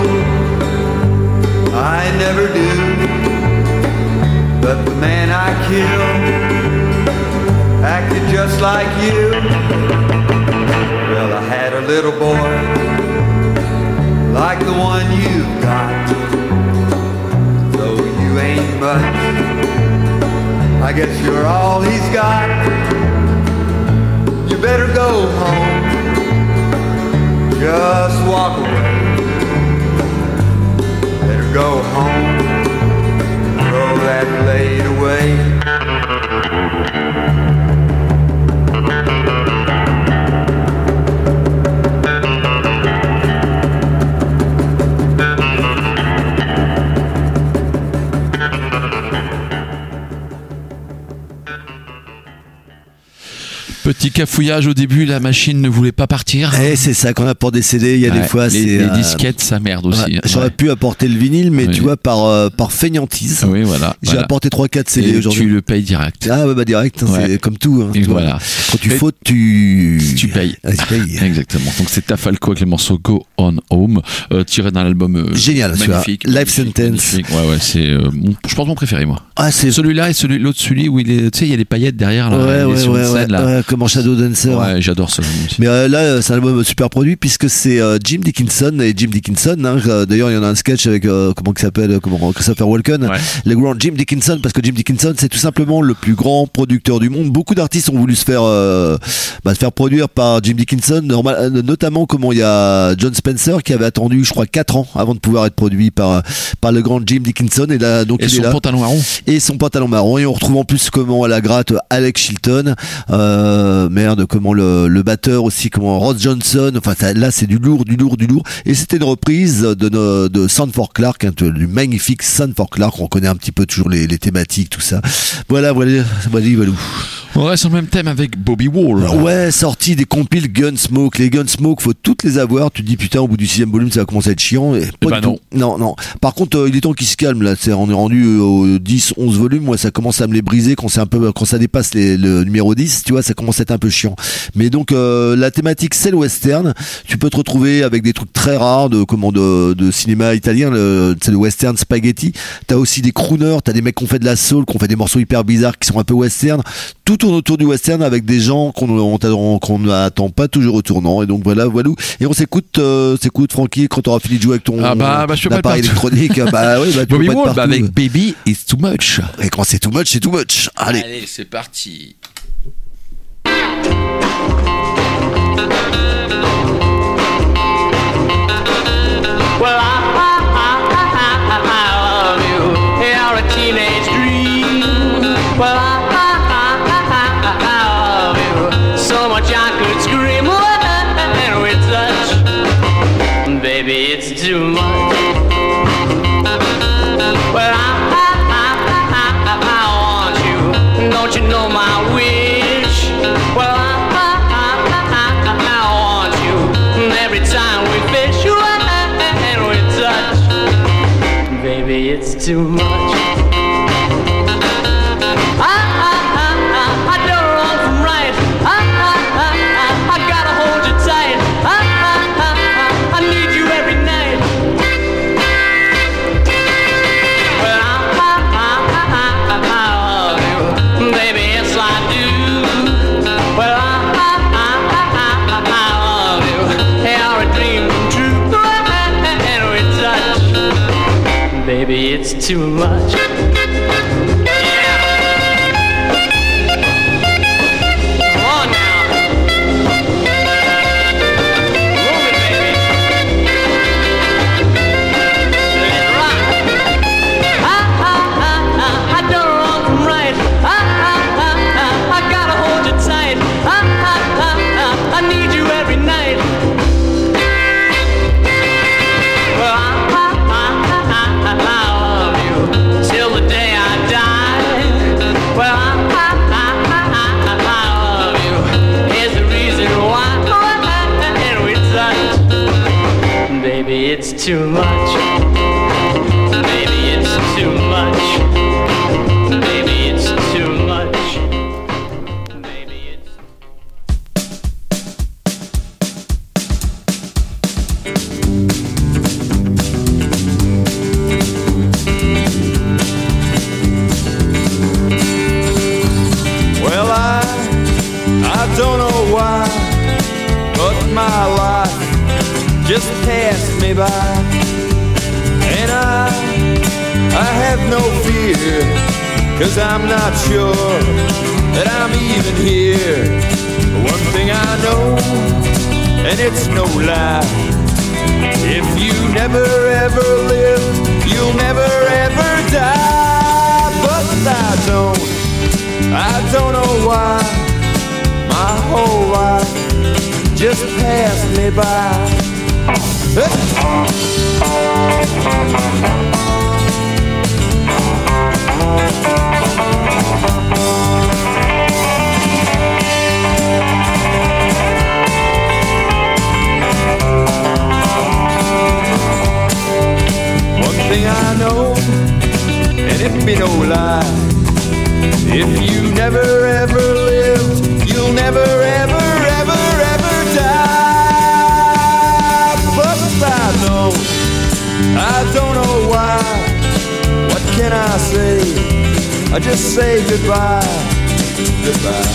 I never do. But the man I killed acted just like you. Well, I had a little boy like the one you've got. Though you ain't much, I guess you're all he's got. You better go home, just walk away. Better go home, throw that blade away. Petit cafouillage au début, la machine ne voulait pas partir. Et c'est ça qu'on apporte des CD, il y a des fois les disquettes, ça merde aussi. J'aurais pu apporter le vinyle, mais tu vois, par feignantise, oui, voilà, j'ai apporté 3-4 CD aujourd'hui. Tu le payes direct. Ah ouais, bah direct, c'est comme tout. Et voilà. Quand tu fautes, tu payes. Tu payes. Exactement. Donc c'est Tafalco avec le morceau Go On Home, tiré d'un album génial, magnifique. Life Sentence. Ouais, c'est je pense mon préféré, moi. Ah, c'est celui-là et celui où il est, tu sais, il y a les paillettes derrière là. Ouais, comme en Shadow Dancer. Ouais, j'adore ça. Mais là, c'est un album super produit puisque c'est Jim Dickinson et Jim Dickinson. D'ailleurs, il y en a un sketch avec comment il s'appelle, Christopher Walken, le grand Jim Dickinson, parce que Jim Dickinson, c'est tout simplement le plus grand producteur du monde. Beaucoup d'artistes ont voulu se faire produire par Jim Dickinson, notamment comment il y a John Spencer qui avait attendu, je crois, 4 ans avant de pouvoir être produit par le grand Jim Dickinson. Et là, donc il est là. Pantalon marron. Et son pantalon marron. Et on retrouve en plus comment à la gratte Alex Chilton. Comment le batteur aussi, comment Ross Johnson, enfin là c'est du lourd. Et c'était une reprise de Sanford Clark, du magnifique Sanford Clark. On connaît un petit peu toujours les thématiques, tout ça. Voilà. On reste sur le même thème avec Bobby Wall. Ouais, sorti des compiles Gunsmoke. Les Gunsmoke, faut toutes les avoir. Tu te dis putain, au bout du 6e volume, ça va commencer à être chiant. Et pas du tout. Non. Par contre, il est temps qu'il se calme là. On est rendu au 10-11 volumes. Moi, ça commence à me les briser quand ça dépasse le numéro 10. Tu vois, ça commence à être un peu chiant. Mais donc la thématique, c'est le western. Tu peux te retrouver avec des trucs très rares de cinéma italien. C'est le western spaghetti. T'as aussi des crooners. T'as des mecs qui ont fait de la soul, qui ont fait des morceaux hyper bizarres, qui sont un peu western. Tout tourne autour du western avec des gens qu'on n'attend pas toujours au tournant. Et donc voilà. Et on s'écoute Francky, quand t'auras fini de jouer avec ton appareil électronique. Bobby Wall avec Baby It's Too Much. Et quand c'est too much, c'est too much. Allez, c'est parti. Well, I love you. You're a teenage dream. Well, I love you so much I could scream when we touch. Baby, it's too much. Well, I want you. Don't you know my wish? Well, I want you every time we fish. And too much. I don't run from right. I gotta hold you tight. I need you every night. Well, I love you, baby, yes I do. Well, I love you, you're a dream come true. And we touch, baby, it's too much. It's too much. Baby, it's too much. Baby, it's too much. Baby, it's... Well, I don't know why, but my life just passed me by, and I have no fear, 'cause I'm not sure that I'm even here. One thing I know, and it's no lie, if you never ever live, you'll never ever die. But I don't know why, my whole life just passed me by. One thing I know, and it be no lie, if you never ever lived, you'll never ever ever ever die. But I don't know why. What can I say? I just say goodbye, goodbye.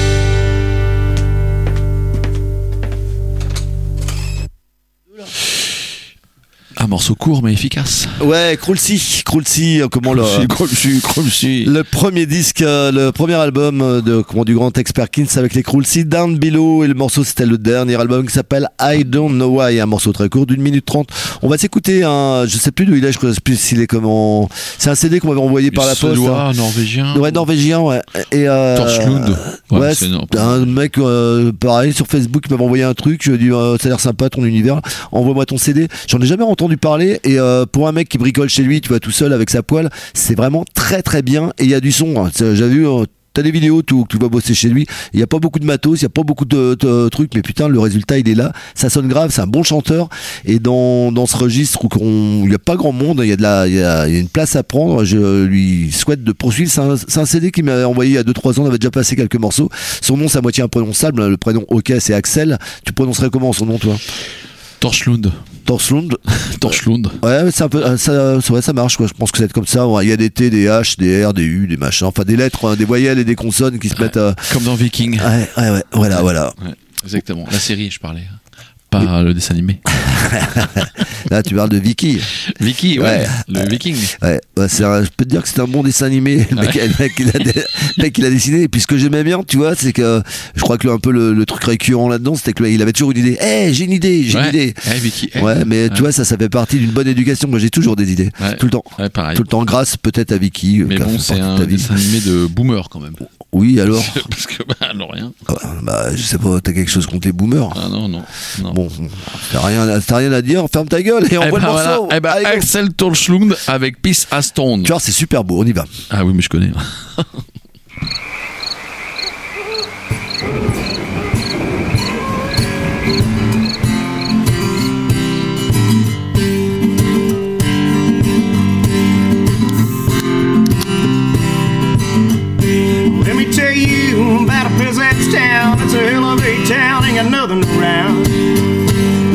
Un morceau court mais efficace. Ouais, Cruelty, comment le premier disque, le premier album du grand Tex Perkins avec les Cruelty, Down Below, et le morceau c'était le dernier album qui s'appelle I Don't Know Why, un morceau très court d'1 minute 30. On va s'écouter un, je sais plus d'où il est, je sais plus s'il est comment, c'est un CD qu'on m'avait envoyé par la poste. Norvégien. Ouais, norvégien, ouais. Et Torchwood. Ouais, c'est un mec pareil sur Facebook qui m'avait envoyé un truc, je lui ai dit ça a l'air sympa ton univers, envoie-moi ton CD. J'en ai jamais entendu parler, et pour un mec qui bricole chez lui, tu vois, tout seul avec sa poêle, c'est vraiment très très bien, et il y a du son. J'avais vu t'as des vidéos où tu vas bosser chez lui, il n'y a pas beaucoup de matos, il n'y a pas beaucoup de trucs, mais putain le résultat il est là, ça sonne grave, c'est un bon chanteur, et dans ce registre où il n'y a pas grand monde, il y a une place à prendre, je lui souhaite de poursuivre. C'est un CD qu'il m'a envoyé il y a 2-3 ans, on avait déjà passé quelques morceaux. Son nom c'est à moitié imprononçable, le prénom ok c'est Axel, tu prononcerais comment son nom toi? Torchwood. Ouais, c'est un peu ça marche quoi. Je pense que c'est comme ça. Il y a des T, des H, des R, des U, des machins, enfin des lettres, hein, des voyelles et des consonnes qui se mettent comme dans Viking. Ouais, voilà. Ouais, exactement. La série, je parlais. Pas le dessin animé. Là, tu parles de Vicky. Vicky, ouais. Le Viking. Ouais, je peux te dire que c'est un bon dessin animé. Le mec, il a dessiné. Et puis ce que j'aimais bien, tu vois, c'est que je crois que un peu le truc récurrent là-dedans, c'était qu'il avait toujours une idée. J'ai une idée. Vicky. Ouais, mais tu vois, ça fait partie d'une bonne éducation. Moi, j'ai toujours des idées. Tout le temps. Ouais, pareil. Tout le temps, grâce peut-être à Vicky. Mais bon, c'est un dessin animé de boomer quand même. Oui, alors. Parce que, alors rien. Je sais pas, t'as quelque chose contre les boomers? Ah non. Bon, t'as rien à dire, ferme ta gueule et envoie le morceau. Axel Torchwood avec Peace as Stone. Tu vois, c'est super beau, on y va. Ah oui, mais je connais.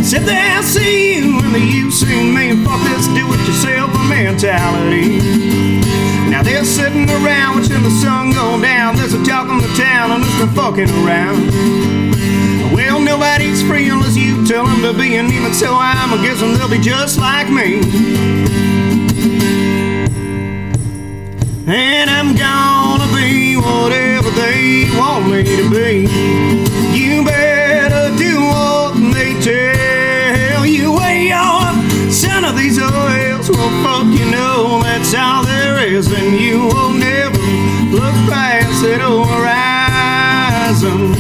Said they'll see you and the you see me, and fuck this do-it-yourself mentality. Now they're sitting around watching the sun go down. There's a talk in the town and there's no fucking around. Well, nobody's free unless you tell them to be, and even so I'm guessing they'll be just like me. And I'm gonna be whatever they want me to be. You better do what they tell you. Way on, son of these oils. Well, fuck, you know that's all there is, and you will never look past that horizon.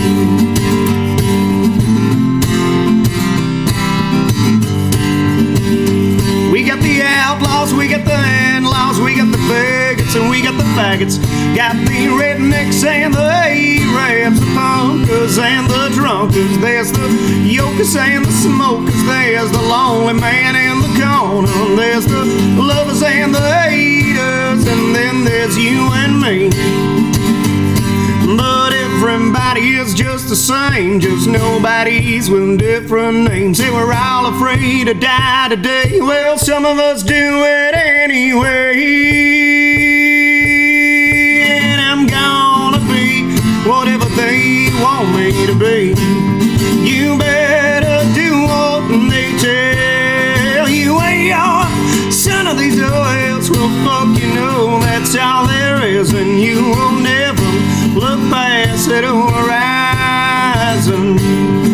We got the outlaws, we got the in-laws, we got the bigots, and we got the faggots. Got the rednecks and the Arabs, the punkers and the drunkers. There's the yokers and the smokers. There's the lonely man in the corner. There's the lovers and the haters, and then there's you and me. But everybody is just the same, just nobody's with different names. They were all afraid to die today. Well, some of us do it anyway. And I'm gonna be whatever they want me to be. You better do what they tell you. Hey, you're son of these oils. Well, fuck, you know that's all there is, and you will never look past that horizon.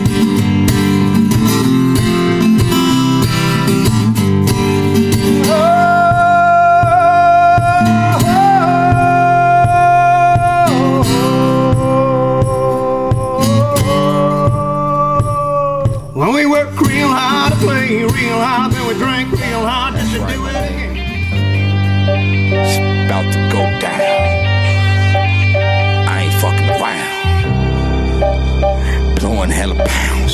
When we work real hard to play real hard, then we drink real hard just to do it again. It's about to go down. I ain't fucking around. Blowing hella pounds.